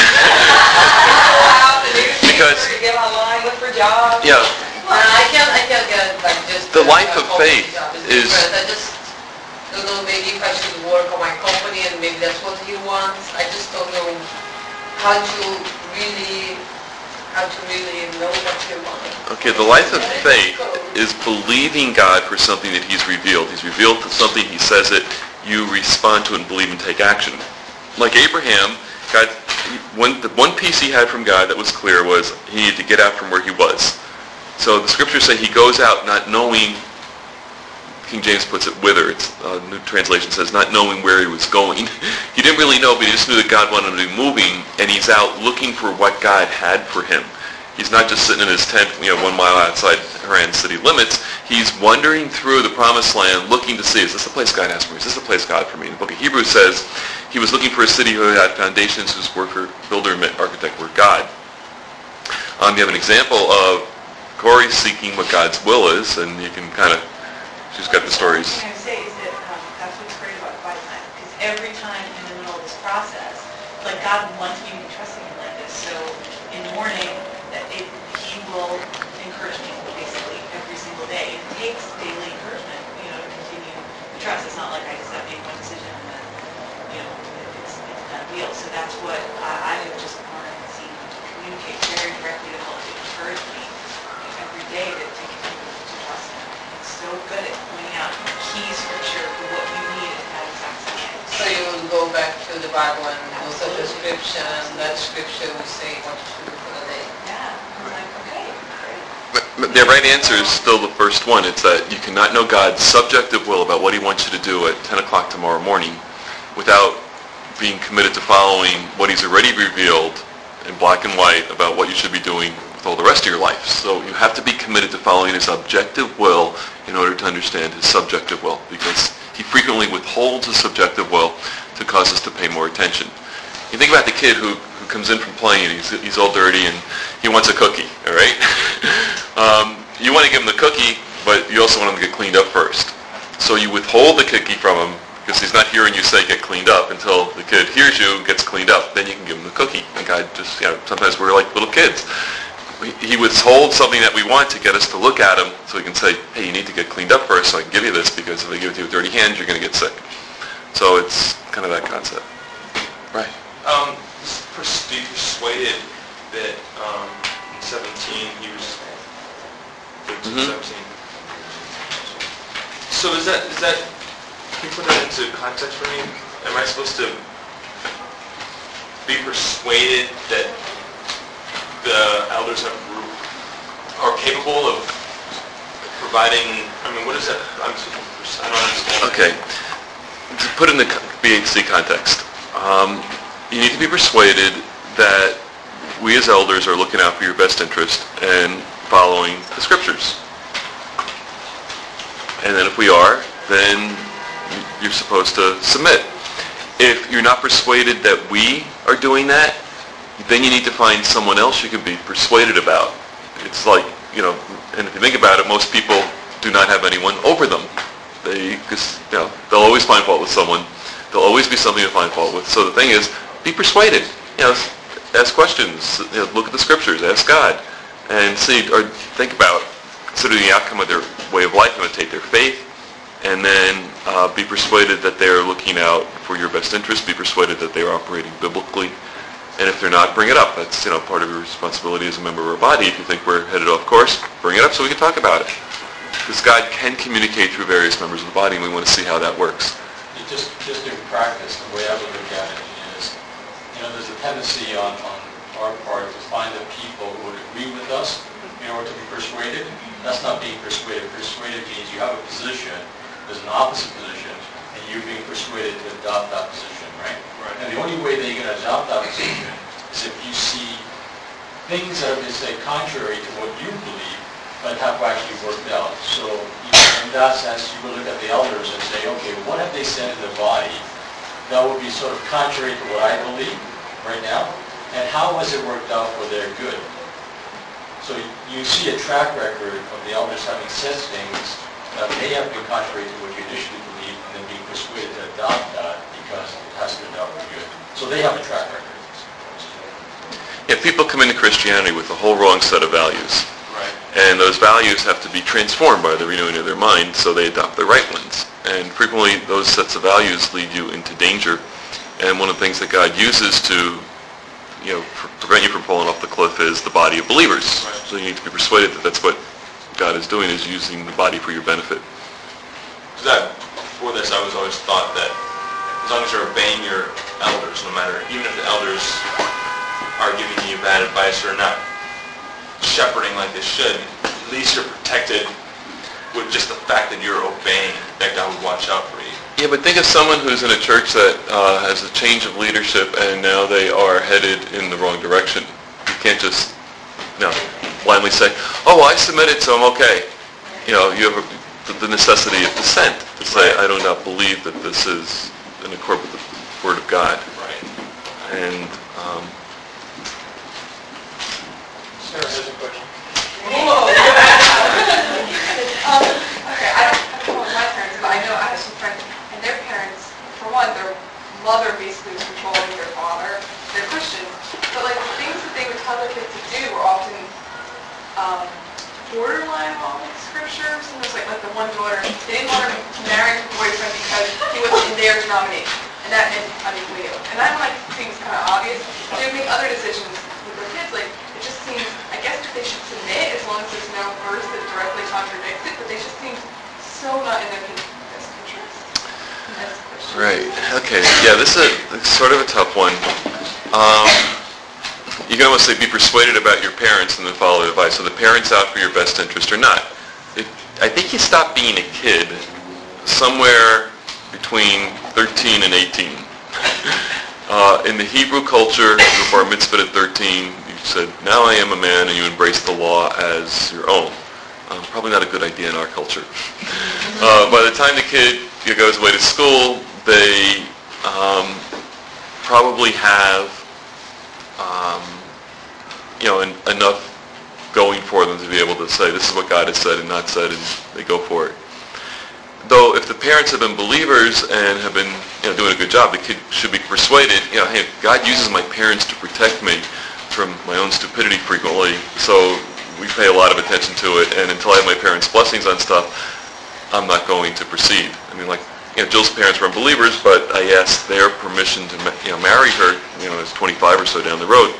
Because, You get online, look for jobs. yeah, Well, I can't, I can't get like just. The uh, life of uh, faith job. It's is- different. I just don't know, maybe if I should work on my company and maybe that's what he wants. I just don't know how to really, how to really know what he wants. okay, the life of faith is believing God for something that he's revealed. He's revealed something, he says it, you respond to it and believe and take action. Like Abraham, God, one, the one piece he had from God that was clear was he needed to get out from where he was. So the scriptures say he goes out not knowing, King James puts it whither, it's, uh, New Translation says not knowing where he was going. He didn't really know, but he just knew that God wanted him to be moving, and he's out looking for what God had for him. He's not just sitting in his tent, you know, one mile outside Haran city limits. He's wandering through the promised land looking to see, is this the place God has for me? Is this the place God for me? The book of Hebrews says he was looking for a city who had foundations, whose worker, builder, and architect were God. Um, you have an example of Corey seeking what God's will is, and you can kind of, she's got the stories. What I'm saying is that um, that's what's great about quiet time, because every time in the middle of this process, like God wants me to be trusting him like this. So in the morning, that it, he will encourage me basically every single day. It takes daily encouragement, you know, to continue to trust. It's not like I just have to make one decision and then, you know, it's, it's that wheel. So that's what I, I would just want to see him communicate very directly to help to encourage me every day to, to continue to trust him. It's so good at pointing out key scripture for what you need at that exact time. So you will go back to the Bible and look at the scripture, and that scripture will say what you should do for the day. Yeah, I'm like, okay, great. But, but the right answer is still the first one. It's that you cannot know God's subjective will about what he wants you to do at ten o'clock tomorrow morning without being committed to following what he's already revealed in black and white about what you should be doing with all the rest of your life. So you have to be committed to following his objective will in order to understand his subjective will, because he frequently withholds his subjective will to cause us to pay more attention. You think about the kid who, who comes in from playing and he's, he's all dirty and he wants a cookie, all right? um, you want to give him the cookie, but you also want him to get cleaned up first. So you withhold the cookie from him because he's not hearing you say get cleaned up until the kid hears you and gets cleaned up. Then you can give him the cookie. And God just, you know, sometimes we're like little kids. He withholds something that we want to get us to look at him so he can say, hey, you need to get cleaned up first so I can give you this, because if I give it to you with dirty hands, you're going to get sick. So it's kind of that concept. Right. Um, pers- be persuaded that um, in seventeen he was thirteen, Mhm. seventeen. So is that is that? Can you put that into context for me? Am I supposed to be persuaded that the elders have are capable of providing? I mean, what is that? I'm, I don't understand. Okay. To put in the B H C context, um, you need to be persuaded that we as elders are looking out for your best interest and following the scriptures. And then if we are, then you're supposed to submit. If you're not persuaded that we are doing that, then you need to find someone else you can be persuaded about. It's like, you know, and if you think about it, most people do not have anyone over them. They, because, you know, they'll always find fault with someone. There'll always be something to find fault with. So the thing is, be persuaded. You know, ask questions. You know, look at the scriptures. Ask God, and see or think about, consider the outcome of their way of life, imitate their faith, and then uh, be persuaded that they are looking out for your best interest. Be persuaded that they are operating biblically. And if they're not, bring it up. That's, you know, part of your responsibility as a member of our body. If you think we're headed off course, bring it up so we can talk about it. Because God can communicate through various members of the body, and we want to see how that works. You Just, just in practice, the way I would look at it is, you know, there's a tendency on, on our part to find the people who would agree with us in order to be persuaded. That's not being persuaded. Persuaded means you have a position, there's an opposite position, and you're being persuaded to adopt that position, right? Right. And the only way that you're going to adopt that position is if you see things that are, say, contrary to what you believe, but have actually worked out. So you know, in that sense, you will look at the elders and say, okay, what have they said in the body that would be sort of contrary to what I believe right now? And how has it worked out for their good? So you see a track record of the elders having said things uh, may have been contrary to what you initially believed and then being persuaded to adopt that because it has been adopted good. So they have a track record. Yeah, people come into Christianity with a whole wrong set of values. Right. And those values have to be transformed by the renewing of their mind so they adopt the right ones. And frequently those sets of values lead you into danger. And one of the things that God uses to, you know, pr- prevent you from falling off the cliff is the body of believers. Right. So you need to be persuaded that that's what God is doing, is using the body for your benefit. Because I, before this, I was always thought that as long as you're obeying your elders, no matter, even if the elders are giving you bad advice or not shepherding like they should, at least you're protected with just the fact that you're obeying, that God would watch out for you. Yeah, but think of someone who's in a church that uh, has a change of leadership and now they are headed in the wrong direction. You can't just, you know, blindly say, oh, I submitted, so I'm okay. You know, you have a, the, the necessity of dissent to say, I do not believe that this is in accord with the Word of God. Right. And um, Sarah has a question. Whoa. um, okay, I don't have a problem with my parents, but I know I have some friends, and their parents, for one, their mother basically was controlling their father. They're Christians, but like the things that they would tell their kids to do were often um, borderline wrong with scriptures. And it was like, like the one daughter, they didn't want her to marry her boyfriend because he wasn't in their denomination, and that meant unequal. And I don't like things kind of obvious. They would make other decisions with their kids, like. It just seems, I guess they should submit as long as there's no verse that directly contradicts it, but they just seem so not in their best interest as Christians. right, okay, yeah, this is a, sort of a tough one. Um, you can almost say be persuaded about your parents and then follow the advice. So the parents out for your best interest or not. It, I think you stop being a kid somewhere between thirteen and eighteen. Uh, in the Hebrew culture, the bar mitzvah at thirteen, you said, now I am a man, and you embrace the law as your own. Um, probably not a good idea in our culture. Uh, by the time the kid goes away to school, they um, probably have um, you know, en- enough going for them to be able to say, this is what God has said and not said, and they go for it. Though if the parents have been believers and have been, you know, doing a good job, the kid should be persuaded, you know, hey, God uses my parents to protect me from my own stupidity frequently, so we pay a lot of attention to it, and until I have my parents' blessings on stuff, I'm not going to proceed. I mean, like, you know, Jill's parents weren't believers, but I asked their permission to, you know, marry her, you know, I was twenty-five or so down the road.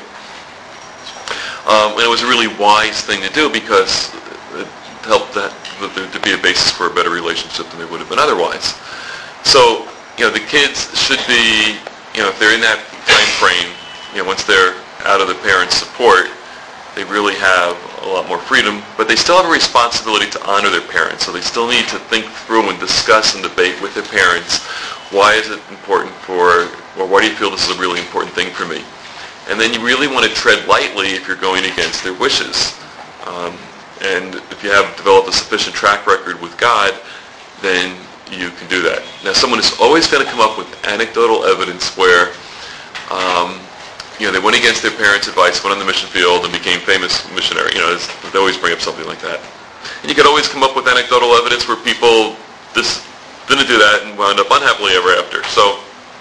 Um, and it was a really wise thing to do because it helped that to be a basis for a better relationship than there would have been otherwise. So, you know, the kids should be, you know, if they're in that time frame, you know, once they're out of the parents' support, they really have a lot more freedom, but they still have a responsibility to honor their parents. So they still need to think through and discuss and debate with their parents, why is it important for, or why do you feel this is a really important thing for me? And then you really want to tread lightly if you're going against their wishes. Um, and if you have developed a sufficient track record with God, then you can do that. Now, someone is always going to come up with anecdotal evidence where um, you know, they went against their parents' advice, went on the mission field, and became famous missionary. You know, they always bring up something like that. And you could always come up with anecdotal evidence where people just didn't do that and wound up unhappily ever after. So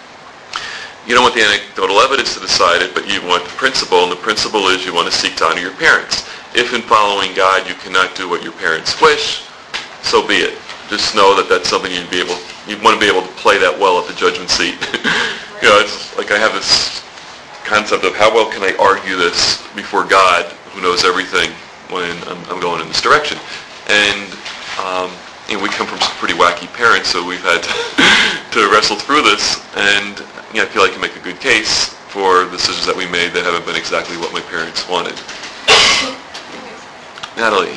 you don't want the anecdotal evidence to decide it, but you want the principle, and the principle is you want to seek to honor your parents. If in following God you cannot do what your parents wish, so be it. Just know that that's something you'd be able, you want to be able to play that well at the judgment seat. You know, it's like I have this concept of how well can I argue this before God, who knows everything, when I'm, I'm going in this direction. And um, you know, we come from some pretty wacky parents, so we've had to, to wrestle through this. And you know, I feel like I can make a good case for the decisions that we made that haven't been exactly what my parents wanted. Natalie.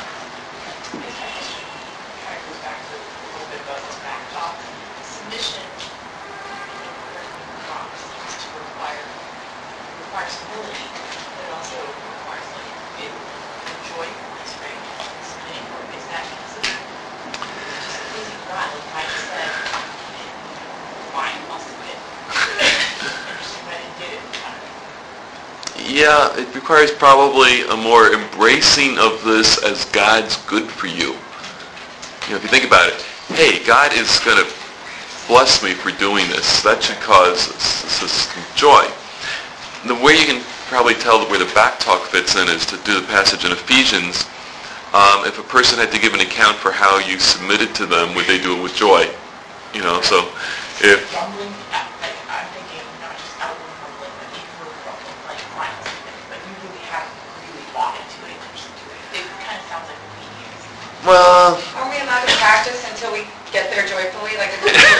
Yeah, it requires probably a more embracing of this as God's good for you. You know, if you think about it, hey, God is going to bless me for doing this. That should cause us joy. And the way you can probably tell where the back talk fits in is to do the passage in Ephesians. Um, if a person had to give an account for how you submitted to them, would they do it with joy? You know, so if... Grumbling, I- like, I'm thinking not just outward grumbling, but inward grumbling, like mindless things, but you really haven't really bought into it, pushed into it. It kind of sounds like obedience. Well... Are we allowed to practice until we get there joyfully? Like, at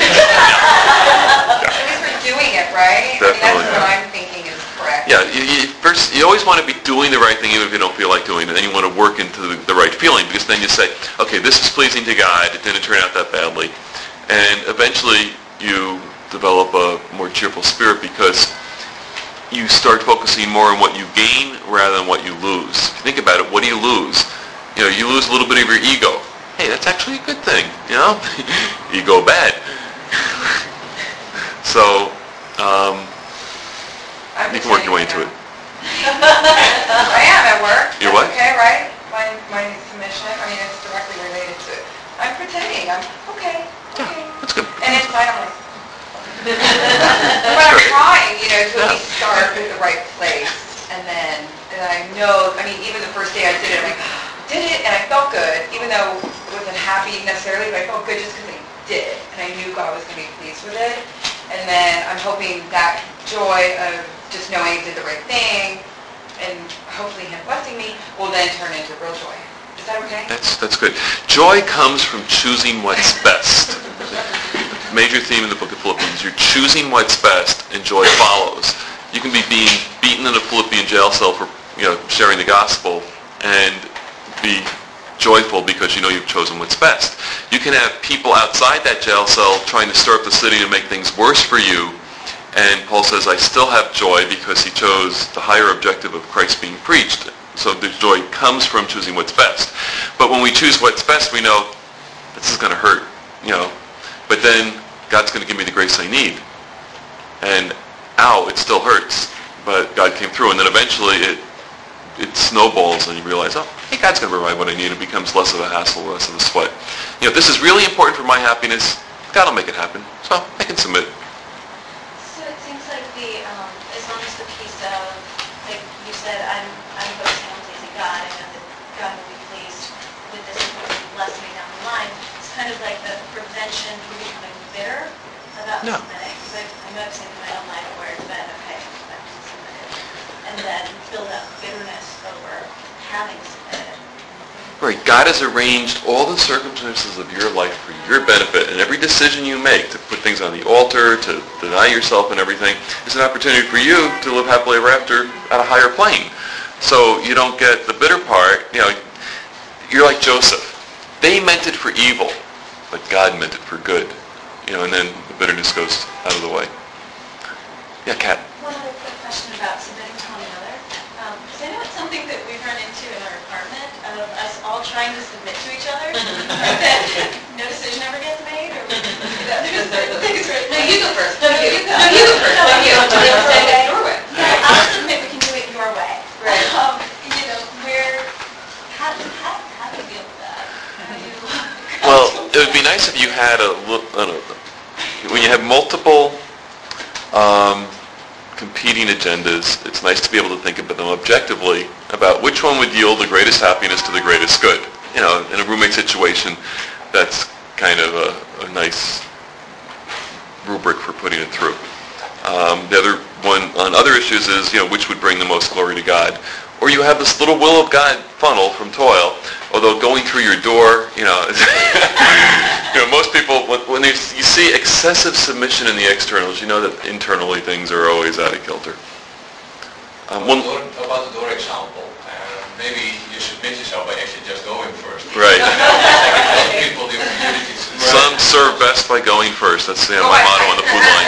least we're doing it, right? Definitely. I mean, that's what I'm thinking is correct. Yeah, you, you, first, you always want to be doing the right thing even if you don't feel like doing it. Then you want to work into the, the right feeling, because then you say, okay, this is pleasing to God. It didn't turn out that badly. And eventually you develop a more cheerful spirit because you start focusing more on what you gain rather than what you lose. If you think about it, what do you lose? You know, you lose a little bit of your ego. Hey, that's actually a good thing, you know? Ego bad. So, um, I'm you can work your way into pretending it. I am at work. You're That's what? okay, right? My, my submission, I mean, it's directly related to it. I'm pretending, I'm, okay, okay. That's good. And inside I'm like, but I'm trying, you know, to at least start with the right place. And then, and I know, I mean, even the first day I did it, I'm like, did it, and I felt good, even though I wasn't happy necessarily, but I felt good just because I did it. And I knew God was going to be pleased with it. And then I'm hoping that joy of just knowing I did the right thing, and hopefully Him blessing me, will then turn into real joy. Is that okay? That's that's good. Joy comes from choosing what's best. Major theme in the book of Philippians. You're choosing what's best, and joy follows. You can be being beaten in a Philippian jail cell for, you know, sharing the gospel, and be joyful because you know you've chosen what's best. You can have people outside that jail cell trying to stir up the city to make things worse for you, and Paul says, I still have joy because he chose the higher objective of Christ being preached. So the joy comes from choosing what's best. But when we choose what's best, we know this is going to hurt, you know. But then God's going to give me the grace I need. And ow, it still hurts. But God came through. And then eventually it it snowballs and you realize, oh, hey, God's going to provide what I need. It becomes less of a hassle, less of a sweat. You know, if this is really important for my happiness, God will make it happen. So I can submit. So it seems like the, um, as long as the piece of, like you said, I'm, I'm focusing on pleasing God, I know that God will be pleased with this and will bless me down the line. It's kind of like the prevention from becoming bitter about No. submitting. Because I, I know I've seen in my own life where it's been, okay, I've submitted. And then build up bitterness over having submitted. Right. God has arranged all the circumstances of your life for your benefit, and every decision you make to put things on the altar, to deny yourself and everything, is an opportunity for you to live happily ever after at a higher plane. So you don't get the bitter part. You know, you're like Joseph. They meant it for evil, but God meant it for good. You know, and then the bitterness goes out of the way. Yeah, Kat. One other quick question about submitting to one another. Because I know it's something that we've run into in our apartment, of us all trying to submit to each other, but then no decision ever gets made, or, you know, there's certain things where... No, you go first. No, Thank you go. No, you go first. No, Thank you. no, no, You're no, saying okay. it's your way. Yeah, I'll submit we can do it your way. Right. Um, you know, where, how, how, how do you deal with that? How do you... Well, it would be nice if you had a look, I don't know, when you have multiple um, competing agendas, it's nice to be able to think about them objectively about which one would yield the greatest happiness to the greatest good. You know, in a roommate situation, that's kind of a, a nice rubric for putting it through. Um, the other one on other issues is, you know, which would bring the most glory to God. Or you have this little will of God funnel from toil, although going through your door, you know, you know, most people, when, when they, you see excessive submission in the externals, you know that internally things are always out of kilter. Um, one, Door- About the door example, uh, maybe you submit yourself by actually just going first. right. Give people the opportunity to... Some serve best by going first. That's you know, my motto on the food line.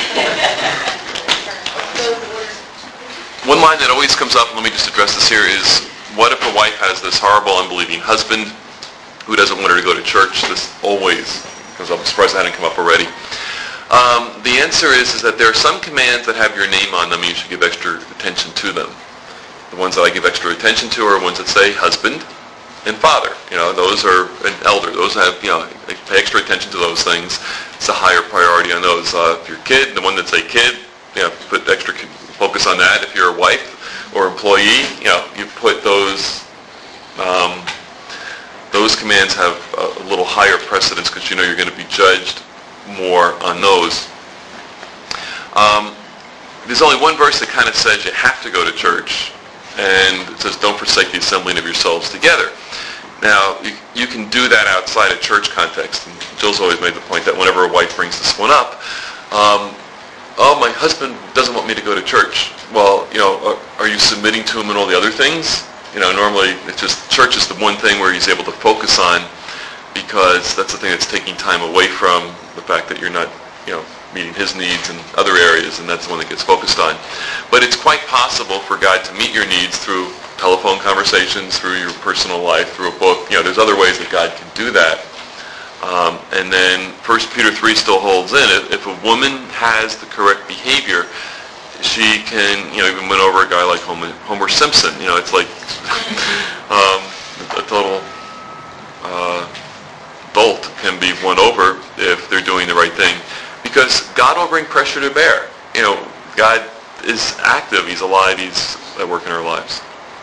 One line that always comes up, and let me just address this here, is what if a wife has this horrible, unbelieving husband who doesn't want her to go to church? This always comes up. I'm surprised that hadn't come up already. Um, the answer is, is that there are some commands that have your name on them, and you should give extra attention to them. The ones that I give extra attention to are ones that say husband, and father. You know, those are an elder. Those have, you know, pay extra attention to those things. It's a higher priority on those. Uh, if you're a kid, the one that's a kid, you know, put extra focus on that. If you're a wife or employee, you know, you put those, um, those commands have a little higher precedence because you know you're going to be judged more on those. Um, there's only one verse that kind of says you have to go to church, and it says, don't forsake the assembling of yourselves together. Now, you, you can do that outside a church context. And Jill's always made the point that whenever a wife brings this one up, um, oh, my husband doesn't want me to go to church. Well, you know, are, are you submitting to him in all the other things? You know, normally it's just, church is the one thing where he's able to focus on, because that's the thing that's taking time away from the fact that you're not, you know, meeting his needs in other areas, and that's the one that gets focused on. But it's quite possible for God to meet your needs through telephone conversations, through your personal life, through a book. You know, there's other ways that God can do that. Um, and then First Peter three still holds in. If, if a woman has the correct behavior, she can, you know, even win over a guy like Homer, Homer Simpson. You know, it's like um, a total uh, dolt can be won over if they're doing the right thing. Because God will bring pressure to bear. You know, God is active. He's alive. He's at work in our lives.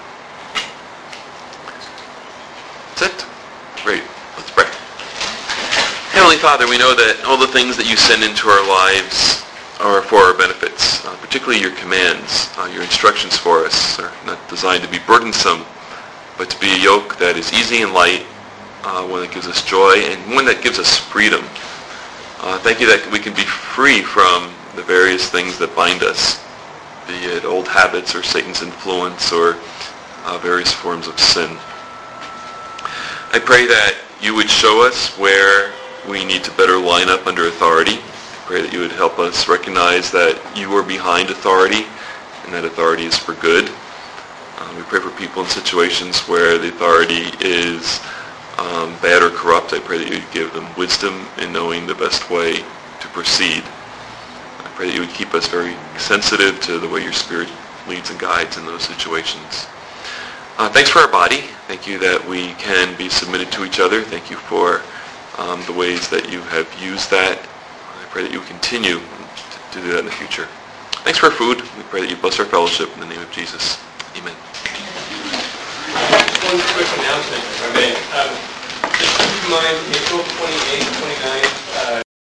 That's it. Great. Let's pray. Heavenly Father, we know that all the things that you send into our lives are for our benefits, uh, particularly your commands, uh, your instructions for us are not designed to be burdensome, but to be a yoke that is easy and light, uh, one that gives us joy, and one that gives us freedom. Uh, thank you that we can be free from the various things that bind us, be it old habits or Satan's influence or uh, various forms of sin. I pray that you would show us where we need to better line up under authority. I pray that you would help us recognize that you are behind authority and that authority is for good. Uh, we pray for people in situations where the authority is Um, bad or corrupt. I pray that you would give them wisdom in knowing the best way to proceed. I pray that you would keep us very sensitive to the way your Spirit leads and guides in those situations. Uh, thanks for our body. Thank you that we can be submitted to each other. Thank you for um, the ways that you have used that. I pray that you will continue to do that in the future. Thanks for our food. We pray that you bless our fellowship in the name of Jesus. Amen. One quick announcement, if I may. Um, just keep in mind, April twenty-eighth, twenty-ninth, uh,